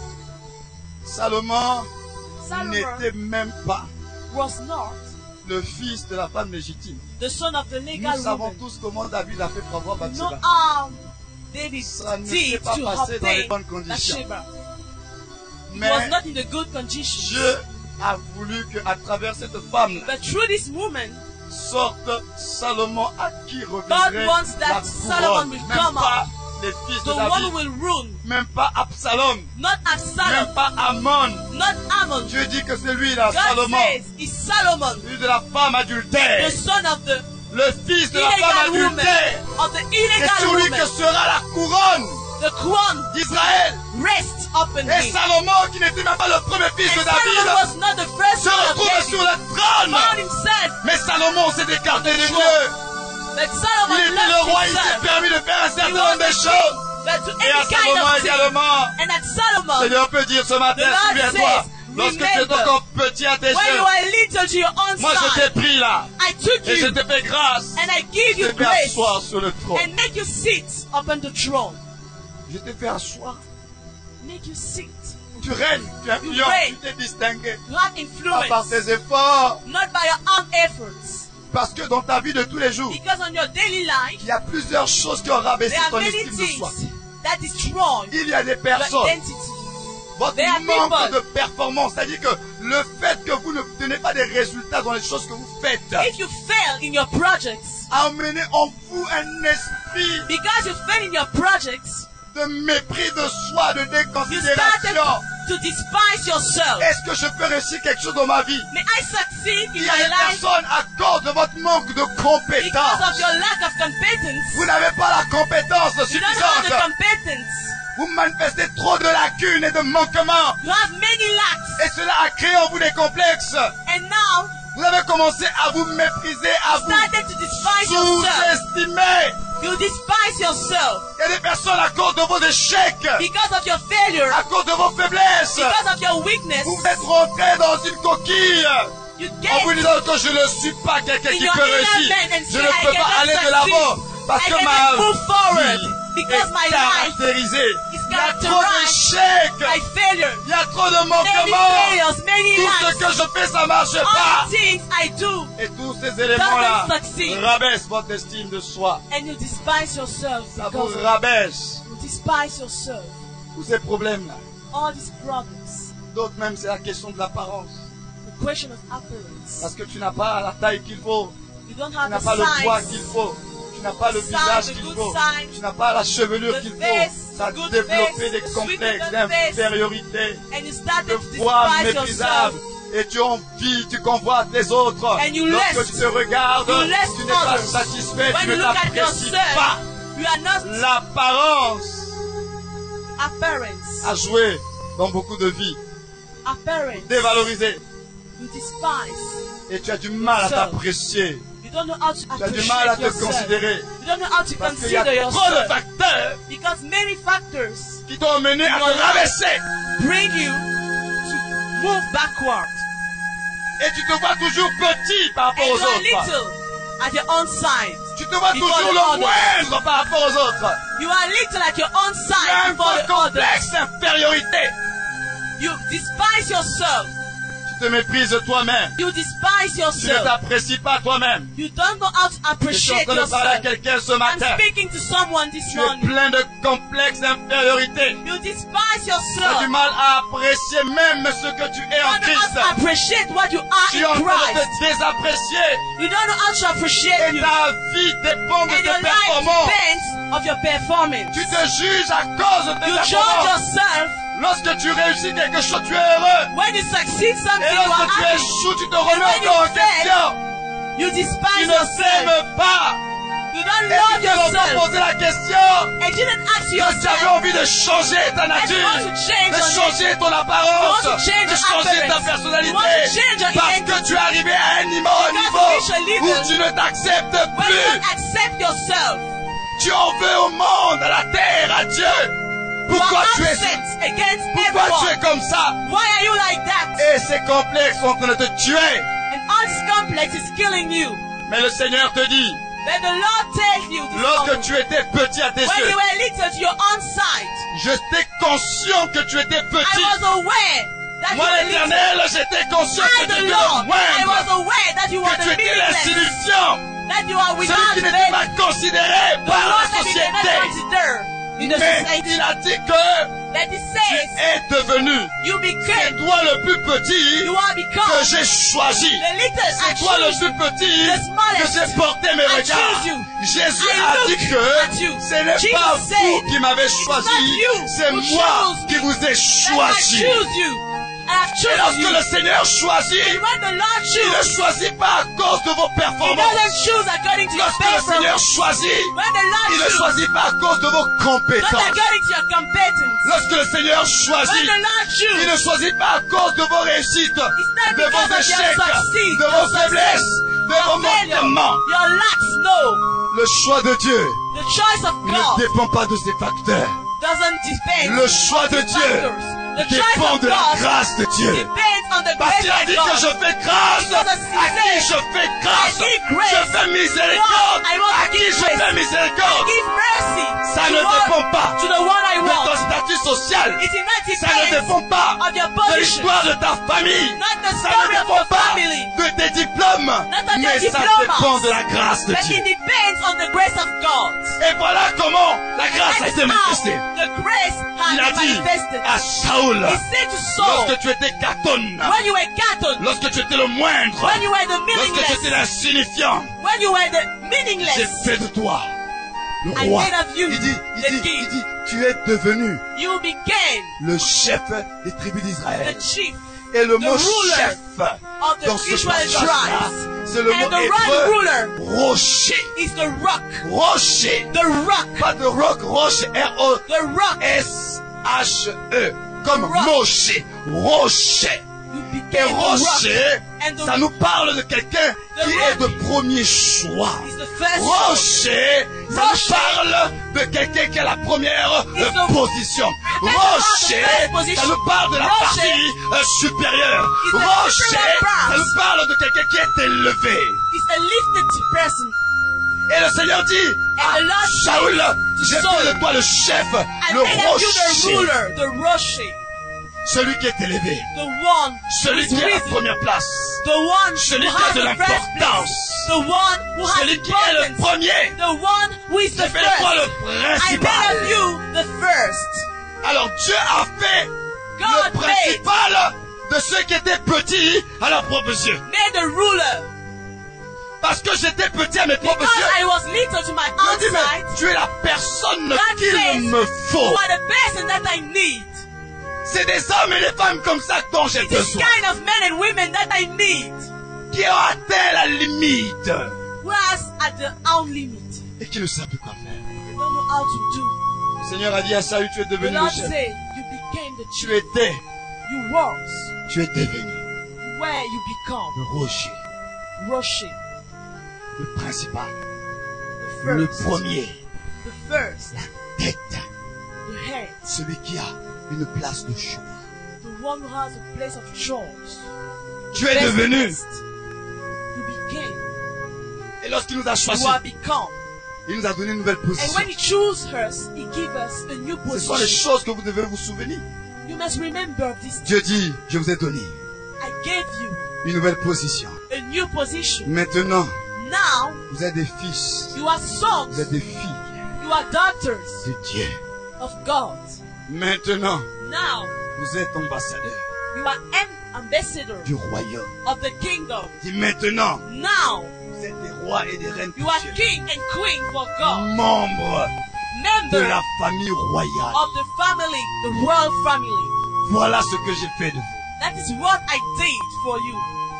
Salomon Solomon n'était même pas was not le fils de la femme légitime. the son of the Nous legal savons woman. tous comment David a fait pour avoir No Bathsheba. how David Ça ne s'est did pas to passé dans les obtain bonnes conditions. Bathsheba. He Mais was not in the good condition. Dieu a voulu qu'à travers cette femme But through this woman, sorte Salomon à qui God reviendrait wants la that Solomon couronne. will Même come pas out. les fils de The one who David, will rule, même pas Absalom, not même Absalom, pas Amon. not Ammon. Dieu dit que c'est lui là, God Salomon, says it's Solomon, lui de la femme adultère, the son of the le fils de la femme illegal woman, adultère. of the C'est illegal sur lui woman. que sera la couronne The crown d'Israël. rests upon Et him. Salomon, qui n'était même pas le premier fils de And Solomon David, was not the first se son of retrouve David. sur le trône. Found himself, Mais Salomon s'est écarté des Sure. lieux. but Solomon Il était le left roi, il s'est himself. permis de faire un He certain was nombre de the choses. king, but to Et à any kind Salomon of thing. également. And at Solomon, Seigneur peut dire ce matin, The Lord souviens-toi, says, lorsque tu étais remember, encore petit à tes when yeux, you are little to your own moi je side, t'ai pris là, I took et je you t'ai fait grâce, and I give je you t'ai fait grace asseoir sur le trône. and make you sit upon the throne. Je t'ai fait asseoir. Make you sit. Tu règnes, tu influences, You reign. tu t'es distingué. You have Pas par influence, tes efforts, not by your own efforts. parce que dans ta vie de tous les jours, Because on your daily life, il y a plusieurs choses qui ont rabaissé there are ton many estime de soi. things that destroy Il y a des your personnes, identity. votre there are manque people. de performance, c'est-à-dire que le fait que vous ne tenez pas des résultats dans les choses que vous faites, If you fail in your projects, a emmené en vous un esprit because you fail in your projects, de mépris de soi, de you started déconsidération. to despise yourself. Est-ce que je peux réussir quelque chose dans ma vie? May I succeed in Il y a my des life personnes à cause de votre manque de because compétence. of your lack of competence. Vous n'avez pas la compétence You don't have the suffisante. competence. Vous manifestez trop de lacunes et de manquements. You have many lacks. Et cela a créé en vous des complexes. And now, Vous avez commencé à vous mépriser, à vous started to despise yourself. sous-estimer. You despise yourself Il y a des personnes à cause de vos échecs, because of your failure, à cause de vos faiblesses. because of your weakness. Vous êtes rentré dans une coquille You en vous get disant que je ne suis pas quelqu'un in qui your peut inner réussir. man and Je say, ne I peux pas cannot aller de succeed. l'avant parce I que cannot ma move forward vie because my est life caractérisée. is Il y a trop characterized d'échecs. by failure. Il y a trop de Many manquements. failures, many Tout ce lacks. que je fais, ça marche pas. All things I do, Et tous ces éléments-là doesn't succeed. rabaissent votre estime de soi. and you despise yourself Ça because vous of rabaisse. you despise yourself. Tous ces problèmes-là. All these problems, D'autres même, c'est la question de l'apparence. the question of appearance. Parce que tu n'as pas la taille qu'il faut. You don't Tu have n'as the pas le poids size, qu'il faut. Tu n'as pas le The visage size, the qu'il good faut. size, Tu n'as pas la chevelure the qu'il faut. face, Ça a good développé face, des sweet complexes little face. d'infériorité. and you Tu started to te vois despise méprisable. yourself. Et tu envies, tu convoites les autres. And you Lorsque lust. tu te regardes, You lust tu n'es pas others. satisfait, When tu you ne look at t'apprécies yourself, pas. you are not L'apparence appearance. a joué dans beaucoup de vies. Appearance. Dévalorisé. You despise. Et tu as du mal à Yourself. t'apprécier. You don't know how to Tu as du appreciate mal à te yourself. considérer. You don't know how to Parce qu'il y a consider trop de yourself. facteurs Because many factors qui t'ont mené à Your te life. rabaisser. bring you to move backward. Et tu te vois toujours petit par And rapport you aux are autres. little at your own side. Tu te vois Before toujours the le others. moindre par rapport aux autres. You are little at your own Tu as side un before fort the others. complexe d'infériorité. You despise yourself. Tu te méprises toi-même. You despise Tu ne yourself. t'apprécies pas toi-même. You don't know how to Je suis en appreciate train de parler à yourself. quelqu'un ce I'm matin. speaking to someone this Tu es morning. plein de complexes d'infériorité. You despise Tu as yourself. du mal à apprécier même ce que tu es You en don't know how to Christ. appreciate what you are Tu es en in train de Christ. te désapprécier. You don't know how to appreciate Et you. ta vie dépend de And your tes life performances. depends of your performance. Tu te juges à cause de tes You judge performances. yourself. Lorsque tu réussis quelque chose, tu es heureux. When you succeed Et something, you are lorsque tu happy. échoues, tu te remets when you encore en fail, question. You Tu despise ne yourself. t'aimes pas. You don't Et tu love t'es encore yourself. posé la question. And you didn't ask Que tu avais yourself. envie de changer ta And you nature. want to change De your changer ton apparence. You want to change De your changer ta appearance. personnalité. You want to change your Parce que identity. tu es arrivé à un niveau Because you reach a level où tu ne t'acceptes when you plus. don't accept yourself. Tu en veux au monde, à la terre, à Dieu. You Pourquoi are tu es upset against Pourquoi tu es everyone. comme ça? Why are you like that? Et ces complexes sont en train de te tuer. And all this complex is killing you. Mais le Seigneur te dit, But the Lord tells you this lorsque morning, tu étais petit à tes when yeux, you were little to your own sight, j'étais conscient que tu étais I petit. was aware that Moi, you were little. l'Éternel, j'étais conscient I, que tu the étais Lord, le I was moindre, aware that you were que tu the étais meaningless, l'insignifiant, that you are celui without qui n'était pas value, considéré the par one la that you did not société. consider in the Mais society. il a dit que That it tu says es devenu, you c'est became, toi le plus petit you are que become j'ai choisi. the little I C'est toi le choose. plus petit the smallest. que j'ai porté mes I regards. choose you. Jésus I a look dit at you. que ce n'est Jesus pas said, vous qui m'avez not choisi, you c'est who moi chose qui me. vous ai That I choisi. choose you. I have Et chosen lorsque you. le Seigneur choisit, And when the Lord il ne chooses, choisit pas à cause de vos He performances. doesn't choose according to your Lorsque le Seigneur performance. choisit, When the Lord il ne chooses, choisit pas à cause de vos not compétences. according to your competence. Lorsque le Seigneur When choisit, the Lord il chooses, ne choisit pas à cause de vos réussites, not de vos because of your échecs, succeed, de your vos success, faiblesses, de vos your failure, manquements. your lacks, no. Le choix de Dieu The choice of ne God dépend pas de ces facteurs. doesn't depend Le choix on de the Dieu factors. The choice dépend of de la God grâce de Dieu. depends on the Parce grace qu'il a of dit que God. je fais grâce Because à qui he je fais grâce. I give grace. Je fais miséricorde I want à to qui give je grace. fais miséricorde. Give mercy Ça to ne one- dépend pas to the one I de ton want. statut social. It is not Ça ne depends dépend pas of your de position. l'histoire de ta famille. Not the Ça ne story of dépend your pas family. de tes diplômes. Not of Mais your ça diplomas. dépend de la grâce de But Dieu. it depends on the grace of God. Et voilà comment la grâce a That's été how manifestée. the grace Il a has been dit manifested. à Saoul, He said to Saul, lorsque tu étais caton, when you were cattle, lorsque tu étais le moindre, when you were the lorsque tu meaningless, étais l'insignifiant, when you were the j'ai meaningless, fait de toi le I roi. made of you Il dit, the king. tu es devenu You became le chef des tribus d'Israël. the chief Et le the mot ruler chef of the dans ce Israel passage-là, tribes. c'est le And mot the right hébreu ruler rocher. is the rock. Rocher. The rock. Pas de roc, roche, R-O-S-H-E. The rock. Comme Rock. Moshe, rocher. You Et became the rock. rocher, And the ça nous parle de quelqu'un The qui rock est de premier choix. is the first Rocher, ça Rocher. nous parle de quelqu'un qui a la première Is the- position. the Rocher, first position. ça nous parle de la Rocher partie supérieure. is the Rocher, superior part. ça nous parle de quelqu'un qui est élevé. It's a lifted person. Et le Seigneur dit à the Lord Saoul, said j'ai Saul, fait de toi le chef, I le made of you the rocher, ruler, the rocher, celui qui est élevé, the one celui who qui is est à la risen, première place, the one celui who qui a has de the first l'importance, place, the one who has celui qui est le importance, premier. the one who is the J'ai fait de toi first. le I made principal. of you the first. Alors Dieu a fait God le principal de ceux qui étaient petits à leurs propres yeux. made the ruler. Parce que j'étais petit à mes propres Because I yeux. was little to my Je own dis, mais sight, tu es la personne God qu'il says, me faut. you are the person that I need. C'est des hommes et des femmes comme ça dont j'ai It's this besoin. kind of men and women that I need. Qui ont atteint la limite. Who are at the own limit. Et qui ne savent plus quoi faire. They don't know how to do. Le Seigneur a dit à Saül, tu es The devenu le Lord chef. said, you became the Tu chief. étais, You was tu es devenu where you become. le rocher, Rocher. le principal, The le first. premier, The first. tête, The head. celui qui a une place de choix. The one who has a place of choice. Tu es devenu. Best. You became. Et lorsqu'il nous a You choisis, are become. il nous a donné une nouvelle And position. when He chooses us, He gives us a new Ce sont les position. choses que vous devez vous souvenir. You must remember this. Dieu dit, je vous ai donné I gave you une nouvelle position. a new position. Maintenant, Now vous êtes des fils, you are sons. vous êtes des filles You are daughters de Dieu. of God. Maintenant, Now vous êtes ambassadeurs you are an ambassador du royaume. of the kingdom. Dis maintenant, Now vous êtes des rois et des reines you pour are Dieu. king and queen for God. Membres de Member la famille royale. of the family, the royal family. Voilà ce que j'ai fait de vous. That is what I did for you.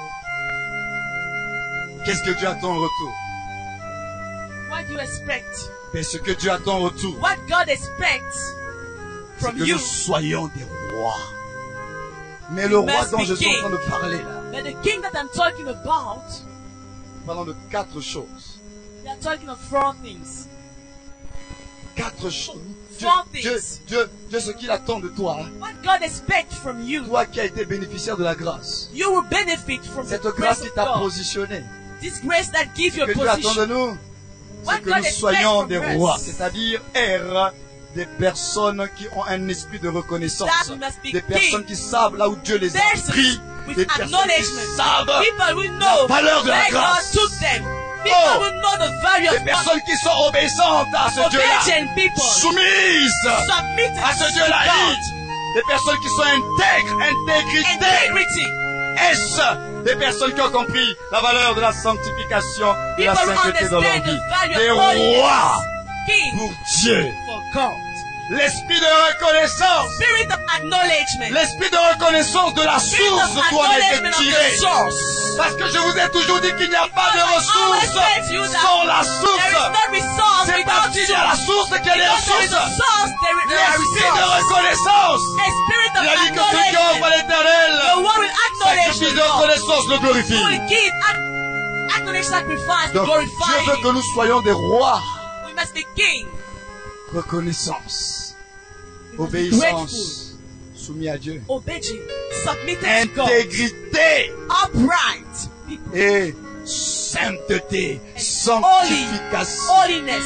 Qu'est-ce que Dieu attend en retour? What do you expect? Mais ce que Dieu attend en retour, What God expects c'est from que you. nous soyons des rois. Mais le roi must dont be je suis en king. train de parler là, But the king that I'm talking about, parlons de 4 choses. we are talking of 4 things. 4 choses. Four Dieu, things. Dieu, ce qu'il attend de toi, hein, What God expects from you, toi qui as été bénéficiaire de la grâce, you will benefit from the cette grace grâce qui of t'a God. positionné, This grace that gives you ce a que Dieu attend de position. nous, What c'est que God nous expects soyons from des us. rois, c'est-à-dire être des personnes qui ont un esprit de reconnaissance, That we must be des personnes qui savent là où Dieu les a Persons pris, with des personnes qui acknowledgement. savent People will know la valeur de la where God grâce. took them. People Oh. will know the value des of God. personnes qui sont obéissantes à ce Dieu-là, Obedient people. soumises Submitted à ce to Dieu-là, God. des personnes qui sont intègres, intégrité. Integrity. Est-ce des personnes qui ont compris la valeur de la sanctification, de la People sainteté dans leur understand the vie, value des of holiness. rois King pour Dieu. for God. L'esprit de reconnaissance, Spirit of acknowledgement. l'esprit de reconnaissance de la Spirit source of d'où on a été acknowledgement of tiré. the source. Parce que je vous ai toujours dit qu'il n'y a pas de I always ressources said to you that sans la there is source. no resource C'est without parce qu'il y a la source. source qu'il y a les Because there is a ressources. source, there is a L'esprit de resource. reconnaissance. A spirit of Il a dit que celui qui offre acknowledgement. à l'éternel, The one will acknowledge sacrifice the de God. reconnaissance le Who glorifie. will give acknowledge sacrifice to Donc Dieu glorify veut que Him. nous soyons des rois. We must be king. Reconnaissance, We must be grateful. obéissance, soumis à Dieu, Obedient. Submitted to God. intégrité Upright. People. et sainteté, sanctification. Holiness.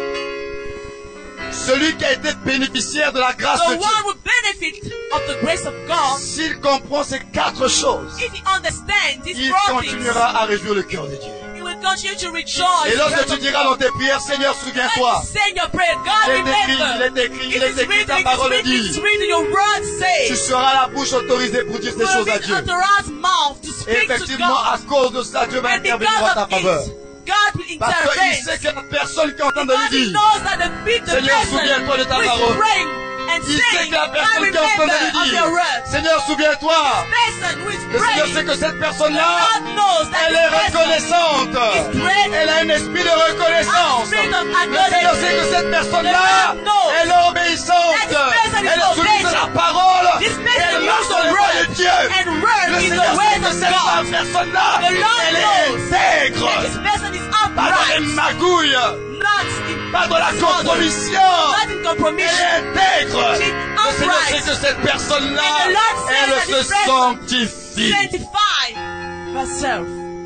Celui qui a été bénéficiaire de la grâce The de one Dieu, who benefit of the grace of God, s'il comprend ces 4 choses, if he understands these il 4 things, continuera à réjouir le cœur de Dieu. he will continue to rejoice. Et lorsque in tu the diras dans tes prières, Seigneur, When souviens-toi, you sing your prayer, God il est écrit, remember. il est écrit, ta parole It is dit, written, your word tu says. seras la bouche autorisée pour dire ces You will choses be à Dieu. authorized mouth to Et speak to effectivement, à God. cause de ça, Dieu va And intervenir en ta because of faveur. it, God will Parce qu'il intervenes. sait que la personne qui est en train de lui Because he dire, knows that the Seigneur, person souviens-toi de ta who is parole. praying and Il sait saying, que la I personne qui est en train remember de of lui your dire, word. Seigneur, souviens-toi. Person who is Le Seigneur praying, sait que cette the personne-là, Lord knows that elle est this person reconnaissante. is great. Elle a un esprit de reconnaissance. Spirit of Le Seigneur sait que cette personne-là, The Lord knows elle est obéissante. that this person is Elle est soumise à la parole. This Et person elle marche knows dans the les voies de word Dieu. and word Le is the Seigneur sait ways que of cette God. personne-là, The Lord elle est knows intègre. that this person is Pas dans les upright, magouilles. not in Pas dans la disorder, compromission. not in Elle compromission. est intègre. She's Le Seigneur upright. sait que cette personne-là, And the Lord says elle that se this person sanctifie. Sanctify herself.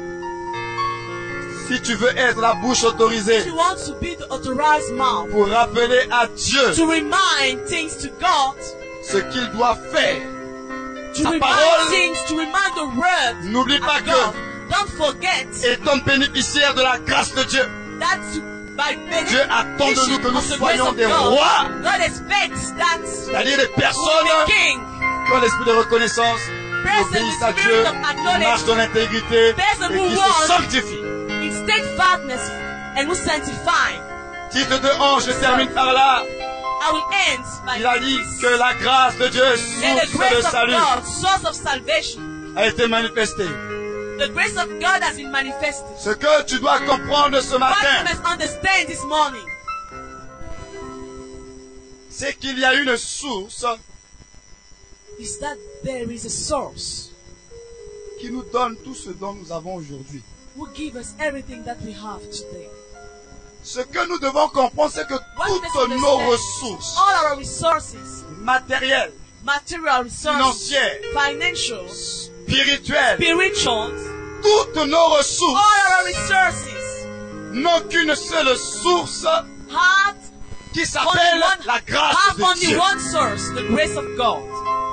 Si tu veux être la bouche autorisée She wants to be the authorized mouth pour rappeler à Dieu to remind things to God, ce qu'il doit faire, to Sa remind parole, things, to remind the word n'oublie pas of God. que Don't forget étant bénéficiaire de la grâce de Dieu, that by Dieu attend de nous que nous of the grace soyons of des God, rois, God expects that c'est-à-dire des we personnes be king, qui ont l'esprit de reconnaissance, qui person obéissent with à spirit Dieu, of qui marchent acknowledgement, dans l'intégrité person et who qui walks se sanctifient. in steadfastness and who sanctify. Titre de 11, je termine par là. I will end by Il a dit this. que la grâce de Dieu, And the source de grace of salut, God, source of salvation, a été manifestée. the grace of God has been manifested. Ce que tu dois comprendre ce What you matin, must understand this morning c'est qu'il y a une source is that there is a source qui nous donne tout ce dont nous avons aujourd'hui. who gives us everything that we have today. Ce que nous devons comprendre, c'est que What we must toutes nos understand, ressources all our resources, matérielles, material resources, financières, financial, spirituelles, spiritual, toutes nos ressources all our resources n'ont qu'une seule source have qui only s'appelle one, la grâce have de only Dieu. one source, the grace of God.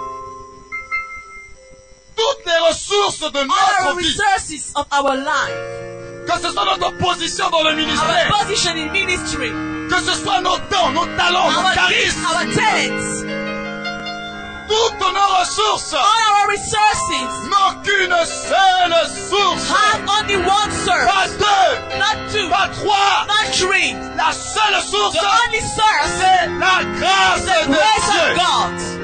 Toutes les ressources de All notre our vie, resources of our life, que ce soit notre position dans le our ministère, position in ministry, que ce soit nos dons, nos talents, nos our charismes, our talents, toutes nos ressources all our resources n'ont qu'une seule source. have only one source, Pas deux, not two, pas trois. not three. La seule source, The only source c'est la grâce is the de grace of Dieu. God.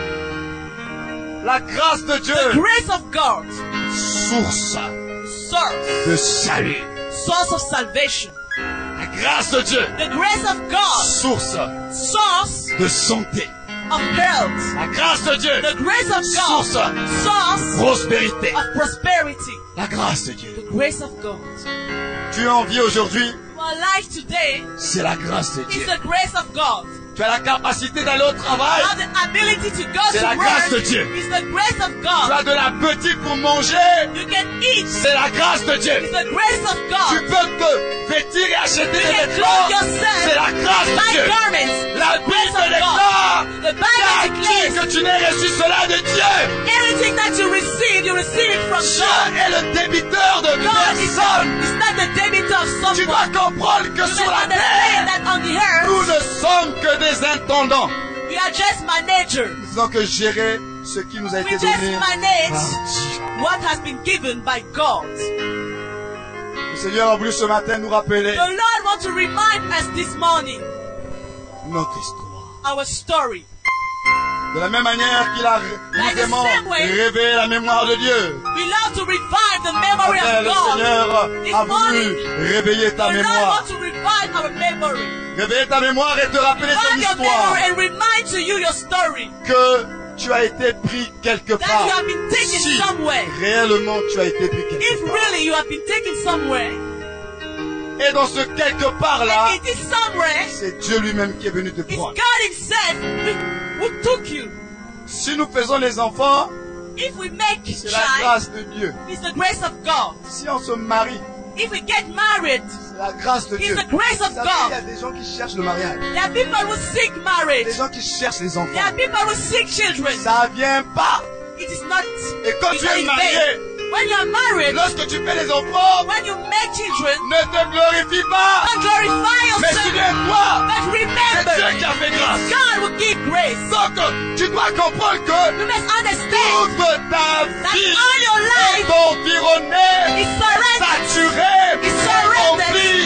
La grâce de The Dieu, grace of God, source source, de salut. source of salvation. La grâce de Dieu, The grace of God, source source de santé. of health. La grâce de Dieu, The grace of God, source source prospérité. of prosperity. La grâce de Dieu. The grace of God. Tu es en vie aujourd'hui, Our life today c'est la grâce de is Dieu. the grace of God. Tu as la capacité d'aller au travail, Have the ability to go c'est to la grâce de work Dieu. is the grace of Tu God. as de l'appétit pour manger, You can eat c'est la grâce de is Dieu. the grace of Tu God. peux te vêtir et acheter You des can vêtements, clothe yourself, c'est la grâce de buy Dieu. garments, La the grace Bible of God. déclare The Bible qu'à qui declares que tu n'aies reçu cela de Dieu. everything that you receive it from Dieu God. est le débiteur de God is personne. not the debitor of Tu dois someone. comprendre que You sur must la understand terre, that on the earth, nous ne sommes que des intendants. we are just managers. Nous faisons que gérer ce qui nous a We été just donné par manage Dieu. what has been given by God. Le Seigneur a voulu ce matin nous rappeler The Lord wants to remind us this morning notre histoire. our story. De la même manière qu'il a Like the vraiment same way. révélé la mémoire de Dieu. We love to revive the memory Après, of le God. Seigneur This a voulu morning, réveiller ta the Lord mémoire. wants to revive our memory. Réveiller ta mémoire et te rappeler ton Revive your histoire. memory and remind to you your story. Que tu as été pris quelque That part. you have been taken Si somewhere. réellement tu as été pris If quelque part. really you have been taken somewhere. Et dans ce quelque part là, And it is somewhere. c'est Dieu lui-même qui est venu te It's prendre. God Himself who took you. Si nous faisons les enfants, If we make c'est la child, grâce de Dieu. it's the grace of God. Si on se marie, If we get married, c'est la grâce de it's Dieu. the grace of Vous savez, il y a God. des gens qui cherchent le mariage. There are people who seek Des marriage. gens qui cherchent les There enfants. are people who seek children. Ça vient pas. It is not. Et quand it's tu not es in marié, vain. When you are married, lorsque tu fais les enfants, when you make children, ne te glorifie pas. don't glorify Mais yourself. souviens-toi, But c'est Dieu remember, qui a fait grâce. God will give grace. Donc, tu dois comprendre que You must understand toute ta that vie all your est life environnée, is surrendered. saturée, Is surrendered. remplie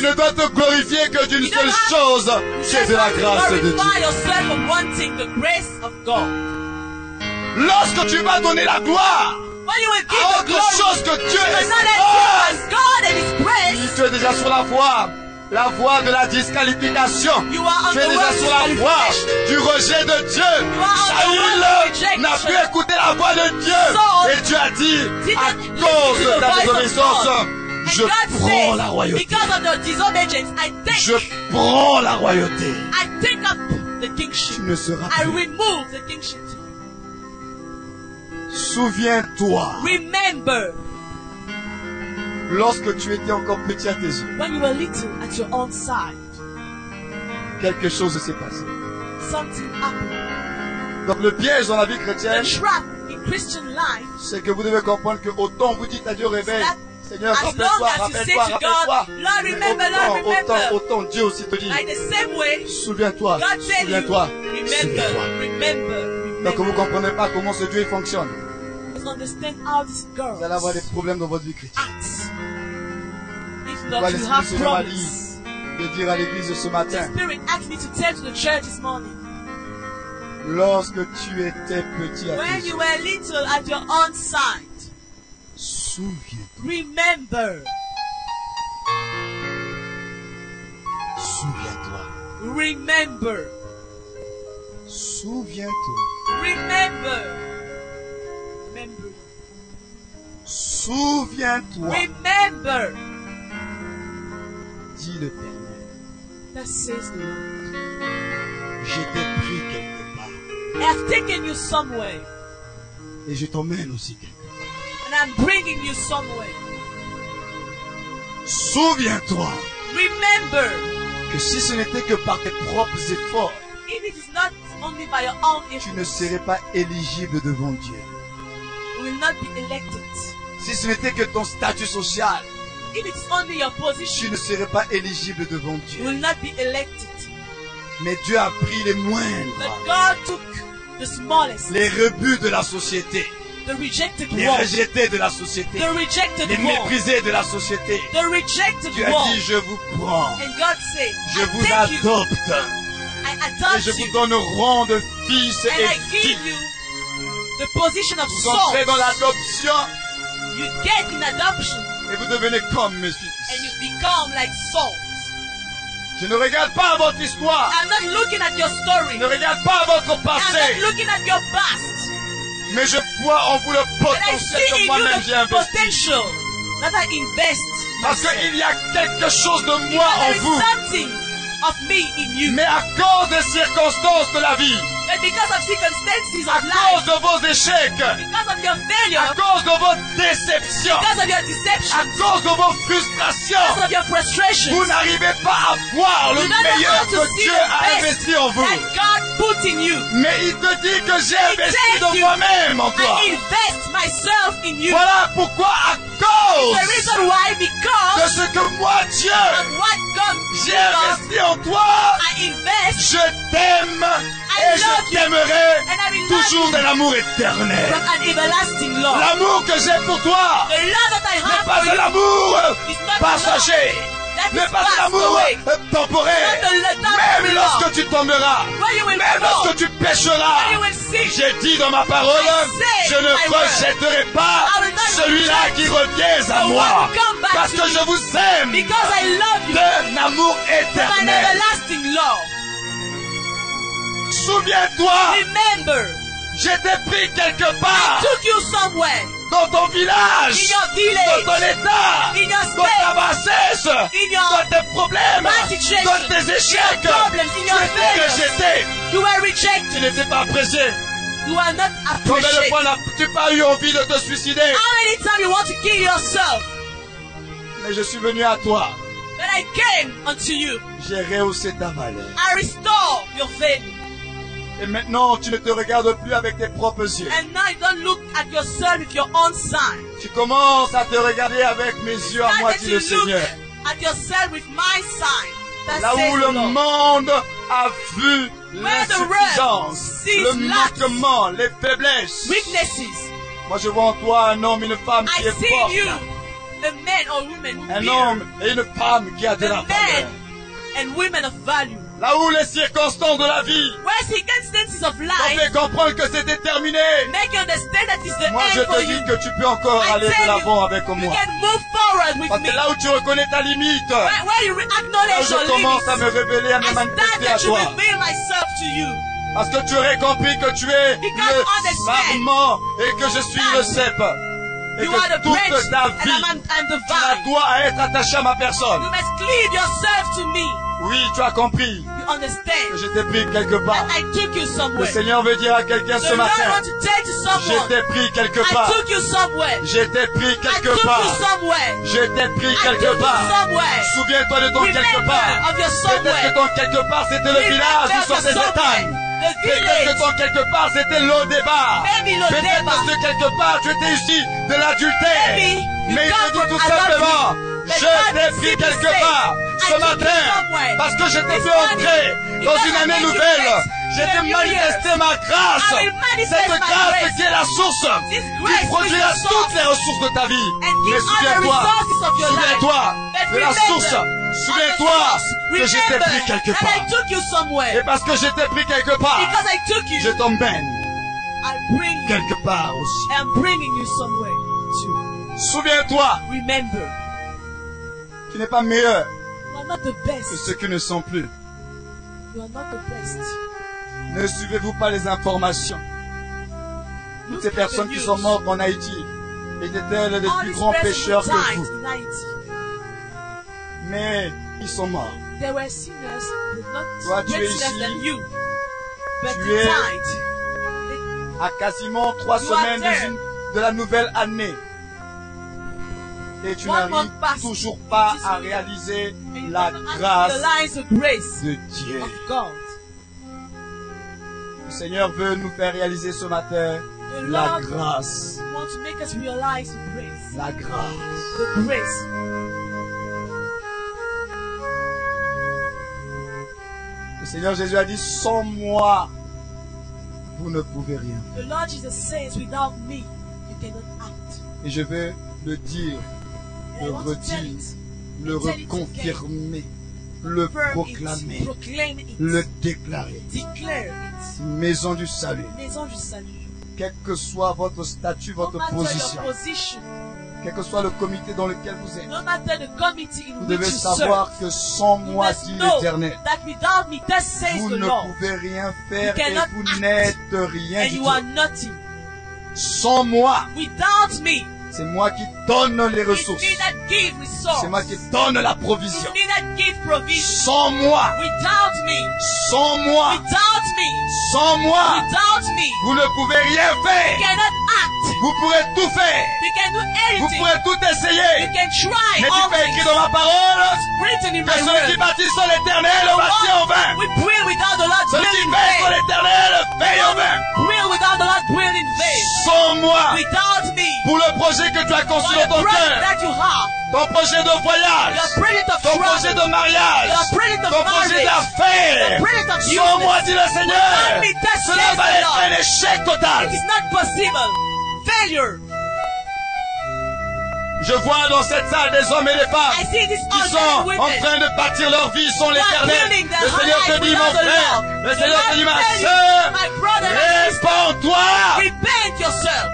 ne dois te glorifier que d'une seule chose, c'est de la grâce de Dieu. Glorify yourself of one thing, the grace of God. Lorsque tu vas donner la gloire When you will give à the autre glory chose que Dieu to est another seul, thing as God and His si grace, tu es déjà sur la voie de la disqualification, you are on tu es the déjà road sur to la voie disqualification. du rejet de Dieu. are on the road to Saül n'a rejection. pu écouter la voix de Dieu. Saul Et Dieu a dit, didn't à listen cause to de the ta voice of désobéissance, God. je And God prends la says, royauté. because of your disobedience, Je I prends la royauté. take up the Tu kingship. ne seras I plus. remove the kingship. Souviens-toi, Remember lorsque tu étais encore petit à tes yeux, when you were little at your own side, quelque chose s'est passé. something happened. Donc le piège dans la vie The chrétienne, trap in Christian life c'est que vous devez comprendre que autant vous dites à Dieu réveille, that Seigneur, as long rappelle-toi, as you say rappelle-toi, to God, rappelle-toi. Lord, remember, Lord, remember. Autant Dieu aussi te dit, Like the same way, souviens-toi, God said you, souviens-toi, remember, souviens-toi. remember, Donc vous ne remember. comprenez pas comment ce Dieu il fonctionne. Just understand how this girl Vous allez avoir des problèmes dans votre vie chrétienne. acts. If Voilà not, you l'Esprit have du Seigneur m'a problems. dit de dire à l'église ce The matin, Spirit asked me to tell to the church this morning. lorsque tu étais petit à When tes you yeux, were little at your own side, souviens-toi, remember, souviens-toi, remember, souviens-toi, remember, remember, souviens-toi, remember. dit l'Éternel. That says the Lord. Je t'ai pris quelque part I have taken you somewhere, et je t'emmène aussi quelque part. and I'm bringing you somewhere. Souviens-toi Remember, que si ce n'était que par tes propres efforts, if it is not only by your own tu ne effort, serais pas éligible devant Dieu. you will not be elected. Si ce n'était que ton statut social, If it's only your tu position, ne serais pas éligible devant you Dieu. will not be elected. Mais Dieu a pris les But moindres, God took the smallest, les rebuts de la société, the rejected les one, rejetés de la société, the rejected les one, méprisés de la société. the rejected Tu as one. dit, je vous prends, And God said, je I vous take you, adopte I et adopt je vous you, donne rang de fils and I et give filles. you the position of Vous entrez dans sons. l'adoption You get in adoption, et vous devenez comme mes and fils. you become like sons. Je ne regarde pas à votre histoire, I'm not looking at your story. je ne regarde pas à votre I'm passé, not looking at your past. mais je vois en vous le But I potentiel see que in moi-même j'ai you the investi. potential that I invest. Parce myself. qu'il y a quelque chose de moi Because en there is vous. something of me in you. Mais à cause des circonstances de la vie, But because of circumstances à of cause life, de vos échecs, because of your à failure, cause de vos déceptions, because of your à deception, cause de vos frustrations, because of your frustration, vous n'arrivez pas à voir le you don't know meilleur how to que see Dieu the a best investi en vous. that God put in you. Mais il te dit que j'ai investi tells de you, moi-même en toi. I invest myself in you. Voilà pourquoi à The cause reason why, de because ce que moi, Dieu, of what God j'ai did, investi en toi, I invest je t'aime et love je you. t'aimerai and I will love toujours you de l'amour éternel. from an everlasting love. L'amour que j'ai pour toi The love that I n'est have pas for de you l'amour is not passager, that n'est is pas de passed l'amour away. temporaire. Not the Même temporary lorsque love. tu tomberas, When you will même fall, lorsque tu pécheras, when you will sin, j'ai dit dans ma parole, I say je ne my word. rejetterai pas I will not celui-là reject qui revient à the moi, one who come back parce to que me. je vous aime because I love you d'un amour from an éternel. everlasting love. Souviens-toi, Remember, je t'ai pris quelque I part took you somewhere dans ton village, in your dans village, ton état, in your dans ta state, bassesse, in your dans tes problèmes, bad situation, dans tes échecs. in your problems, in Tu your étais failures. rejeté, You were tu rejected. n'étais pas apprécié. You are not Combien de appreciated. fois n'as-tu pas eu envie de te suicider? How many times you want to kill yourself? Mais je suis venu à toi. But I came unto you. J'ai rehaussé ta valeur. I restore your faith. Et maintenant, tu ne te regardes plus avec tes propres yeux. And now you don't look at yourself with your own sight. Tu commences à te regarder avec mes yeux à moi, Now that dit you le look Seigneur. at yourself with my sight. That Là says où the le Lord. monde a vu Where the l'insuffisance, world sees le lack, manquement, les faiblesses. weaknesses. Moi, je vois en toi un homme, une femme I qui est see in you forte, The men or women who Un fear. homme et une femme qui a de The la valeur. men and women of value. Là où les circonstances de la vie Where circumstances of t'ont life fait comprendre que c'est déterminé. make you understand that it's the Moi, je end for te you. dis que tu peux encore I aller de tell l'avant avec you moi. can move forward with Parce me. que là où tu reconnais ta limite, là Where you où acknowledge your je commence à limits, me révéler, à me I start manifester à that to toi. reveal myself to you. Parce que tu aurais compris que tu es Because le understand sarment et que je suis le cep. Et You are que the branch toute ta and vie, I'm the tu la vine. dois être attaché à ma personne. You must cleave yourself to me. Oui, tu as compris You que understand je t'ai pris quelque part. that I took you Le somewhere. Seigneur veut dire à quelqu'un The ce Lord matin, wants to tell to je someone, t'ai pris quelque I part. took you somewhere. Je t'ai pris I quelque took you part. somewhere. Je t'ai pris I quelque took you part. somewhere. Souviens-toi de ton quelque Remember part. of your Peut-être que somewhere. ton quelque part c'était le village où sont ces étagnes. The Peut-être que village. ton quelque part c'était l'Odébar. Maybe Lo Peut-être Debar. que quelque part tu étais ici de l'adultère. Maybe you Mais il come te dit from tout simplement, adultery. je But God t'ai is pris simply quelque saying, part I ce took you matin somewhere. parce que je t'ai This fait morning, entrer dans because une I année made you nouvelle. blessed. Je t'ai New manifesté year. ma grâce. I will manifest Cette my grâce grace. qui est la source This qui grace produira is the toutes source les ressources de ta vie. and Mais give all the souviens-toi, resources of your life. souviens-toi But de la remember, source. Souviens-toi que je t'ai pris quelque and I part. took you Et somewhere. parce que je t'ai pris quelque part, Because I took je you, t'emmène I bring you. quelque part aussi. I'm bringing you somewhere too. Souviens-toi, Remember, tu n'es pas meilleur you are not the best. que ceux qui ne sont plus. You are not the best. Ne suivez-vous pas les informations? Toutes Look ces at the personnes qui news. sont mortes en Haïti étaient-elles les All plus these grands persons pécheurs who que died vous? in Haiti, Mais ils sont morts. they were sinners, but not Toi, tu great es sinners ici. than you. But Tu they es died. À quasiment 3 You are semaines there. de la nouvelle année. Et tu One n'arrives month passed. toujours pas This à week. réaliser And you la don't ask grâce the lines of grace de Dieu. of God. Le Seigneur veut nous faire réaliser ce matin The la Lord grâce. wants to make us realize the grace. La grâce. The grace. Le Seigneur Jésus a dit, sans moi, vous ne pouvez rien. The Lord Jesus says, without me, you cannot act. Et je veux le dire, And I le want to tell redire, it. le Tell it reconfirmer, le Confirm proclamer, it. Proclaim it. le déclarer. Declare it. Maison du salut. Maison du salut. Quel que soit votre statut, No votre matter position, your position, quel que soit le comité dans lequel vous êtes, no matter the committee in vous which devez you savoir serve, que sans you moi, must dit know l'Éternel, that without me, thus says vous the ne Lord, pouvez rien faire You et cannot vous act. n'êtes rien and du you tout. are nothing. Sans moi, Without me, c'est moi qui donne les it's ressources. me that give resource. C'est moi qui donne la provision. It's me that give provision. Sans moi, Without me, sans moi, without me, sans moi, without me, vous ne pouvez rien you faire. cannot act. Vous pourrez tout faire. You can do Vous anything. pourrez tout You essayer. can try Mais tu all fais écrit things. dans ma parole Written in que my celui qui word. bâtit sur l'éternel le bâtit en vain. We pray without the Lord Celui qui dwell in veille sur vain. l'éternel veille en vain. Pray without the Lord dwell in vain. Sans moi, Without me, pour le projet que tu as for conçu the dans ton project cœur, that you have, ton projet de voyage, your project of ton projet travel, de mariage, your project of ton projet marriage, d'affaires, your project of sans moi, dit le Seigneur, Without me, thus cela says va the être Lord. un échec total. it is not possible. Failure. Je vois dans cette salle des hommes et des I femmes see this qui all sont men en and women. train de bâtir leur vie sans l'éternel. building their Le Seigneur te life dit, without mon the frère, Lord. le The Seigneur te Lord dit, ma tell you, sœur, my brother and sister, répands-toi. repent yourself.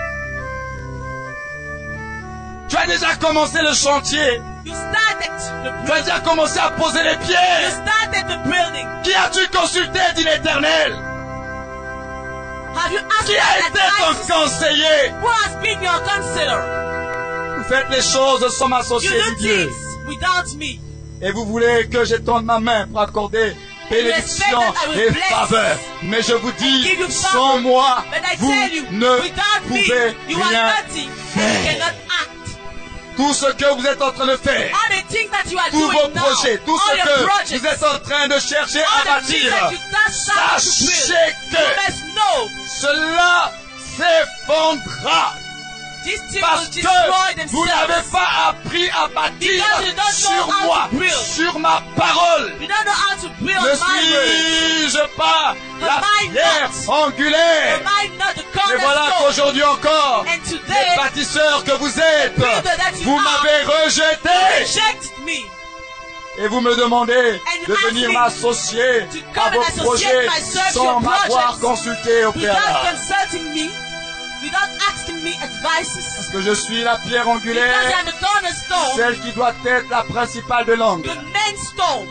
Tu as déjà commencé le chantier. You started the Tu as building. déjà commencé à poser les You pieds. started the building. Qui as-tu consulté, dit l'Éternel? Have you asked Qui a été for ton advice? conseiller? Who has been your counselor? Vous faites les choses sans You m'associer, do dit Dieu. things without me. Et vous voulez que j'étende ma main pour accorder bénédiction expect that I will et bless faveur. Mais je vous dis, give you favor. sans moi, But I vous tell you, ne without me, pouvez you are rien nothing and you faire. cannot act. Tout ce que vous êtes en train de faire, All the things that you are tous vos doing now, projets, tout all ce your que projects, vous êtes en train de chercher à all the things bâtir, that you just started to build, sachez you que must know cela s'effondrera. these things Parce will destroy que vous n'avez themselves. pas appris à bâtir Because you don't know sur how moi, to build. sur ma parole. You don't know how to build Ne my word. suis-je pas The la mind pierre not. angulaire? Am I not the Et voilà cornerstone? qu'aujourd'hui encore, And les today, bâtisseurs bâtisseur que vous êtes, vous m'avez rejeté. Rejected me. Et vous me demandez de venir m'associer à vos projets sans m'avoir consulté au Without préalable. consulting me, without asking me advices. Parce que je suis la pierre Because angulaire, I'm the cornerstone, celle qui doit être la principale de l'angle. the main stone.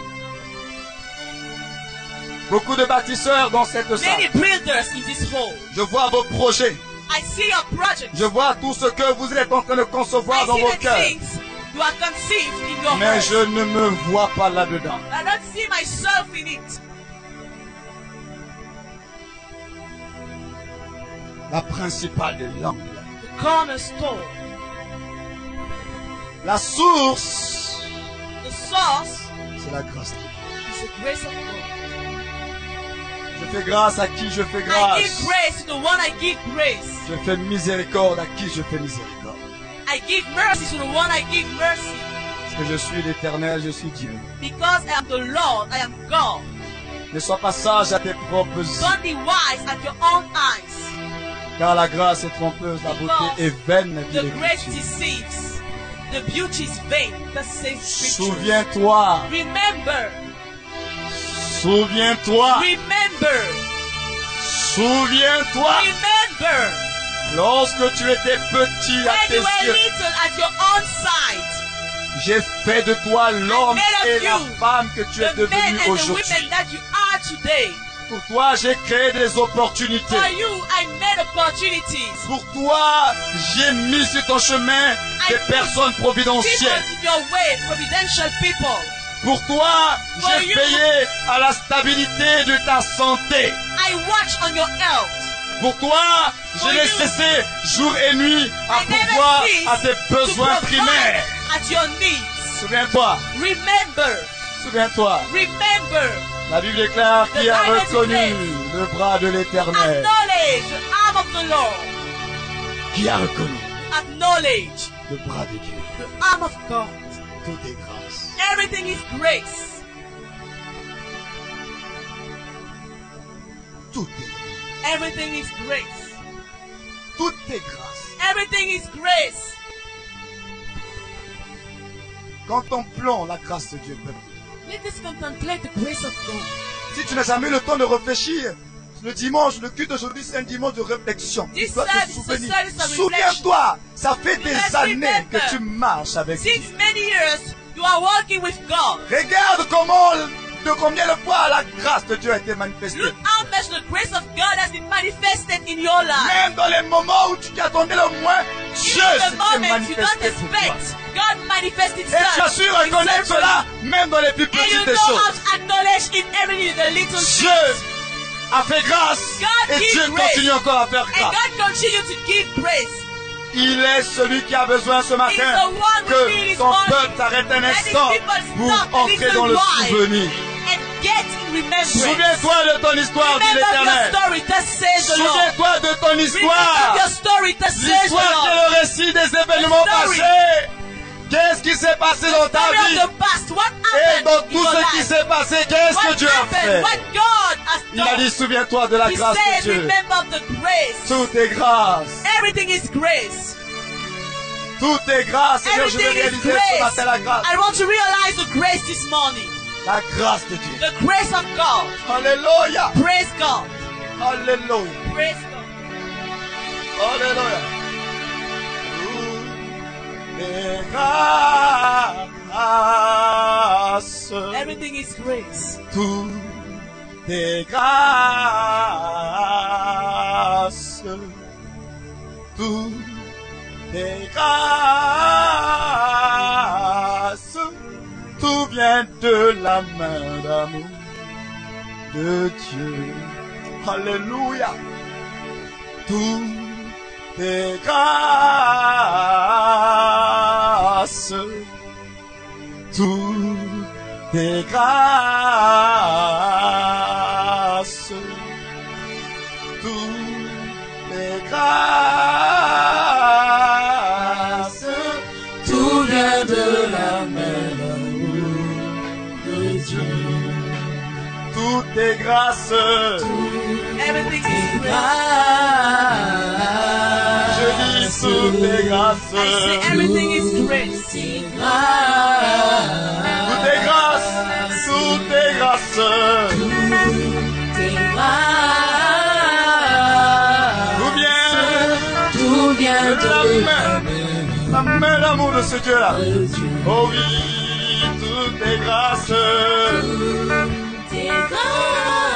Beaucoup de bâtisseurs dans cette Many salle. builders in this hall. Je vois vos projets. I see your project. Je vois tout ce que vous êtes en train de concevoir I dans see vos the cœurs. things you are conceived in your Mais heart. je ne me vois pas là-dedans. I don't see myself in it. La principale de l'angle. The cornerstone. La source, The source c'est la grâce de Dieu. is the grace of God. Je fais grâce à qui je fais I grâce. give grace to the one I give grace. Je fais miséricorde à qui je fais miséricorde. I give mercy to the one I give mercy. Parce que je suis l'Éternel, je suis Dieu. Because I am the Lord, I am God. Ne sois pas sage à tes propres yeux, Don't be wise at your own eyes. car la grâce est trompeuse, la beauté est vaine, dit The grace l'Écriture. deceives. The beauty is vain. That says scripture. Souviens-toi, Remember. souviens-toi, Remember. souviens-toi, Remember. lorsque tu étais petit à When tes you were yeux, little at your own sight. j'ai fait de toi l'homme I made of et la you femme que tu es The men devenu and the aujourd'hui. women that you are today. Pour toi, j'ai créé des opportunités. For you, I made opportunities. Pour toi, j'ai mis sur ton chemin des personnes People providentielles. in your way, providential people. Pour toi, For j'ai you. veillé à la stabilité de ta santé. I watch on your health. Pour toi, je For n'ai you. cessé jour et nuit à I never pourvoir cease à tes to besoins provide primaires. at your needs. Souviens-toi, Remember. souviens-toi. Remember. La Bible déclare qui a The Bible reconnu declares. le bras de l'Éternel. Acknowledge the arm of the Lord. Qui a reconnu Acknowledge le bras de Dieu. the arm of God. Tout est grâce. Everything is grace. Tout est, Everything is grace. tout est grâce. Everything is grace. Contemplons la grâce de Dieu, peuple. Let us contemplate the grace of God. Si tu n'as jamais eu le temps de réfléchir, le dimanche, le culte d'aujourd'hui, c'est un dimanche de réflexion. Tu This dois te service is a souvenir. service of Souviens-toi, ça fait des Let's années que remember. tu marches avec Dieu. Since many years, you are walking with God. Regarde de combien de fois la grâce de Dieu a été manifestée. Look how much the grace of God has been manifested in your life. Même dans les moments où tu t'y attendais le moins, Dieu Even s'est the moment you don't manifesté pour toi. expect, God manifests Et tu as Himself. su reconnaître cela, même dans les plus And you petites des know how choses. to acknowledge in every the little Dieu things. a fait grâce God et give Dieu grace. continue encore à faire And grâce. God continues to give grace. Il est celui qui a besoin ce matin He's the one who que needs ton morning. peuple s'arrête un Let his instant people pour stop a entrer little dans le while souvenir. And get in remembrance. Souviens-toi de ton histoire, dit Remember your l'Éternel. story, thus says the Lord. Souviens-toi de ton Remember histoire. your story, thus says the L'histoire qui est Lord. le récit des événements story. passés. Qu'est-ce qui s'est passé dans ta Story vie? of the past, what Et happened dans in tout your ce qui life? s'est passé, qu'est-ce que What Dieu a happened? fait? What God has Il a dit, done. souviens-toi de la He grâce de said, Dieu. remember the grace. Tout est grâce. Everything is grace. Tout est grâce. Seigneur, je veux Everything is réaliser ce grace. matin la grâce. I want to realize the grace this morning. La grâce de Dieu. The grace of God. Alléluia. Praise God. Alléluia. Praise God. Alléluia. Tout est grâce. Everything is grace. Tout est grâce. Tout est grâce. Tout vient de la main d'amour de Dieu. Alléluia. Tout est grâce. Tout est grâce. Tout est grâce. Tout vient de la main d'amour de Dieu. Tout est grâce. Everything is grace. Je dis tout est grâce. grâce. I say everything is grace. Tout est grâce, tout est grâce. Tout vient de la main d'amour de ce Dieu-là. Oh oui, tout est grâce. Tout est grâce.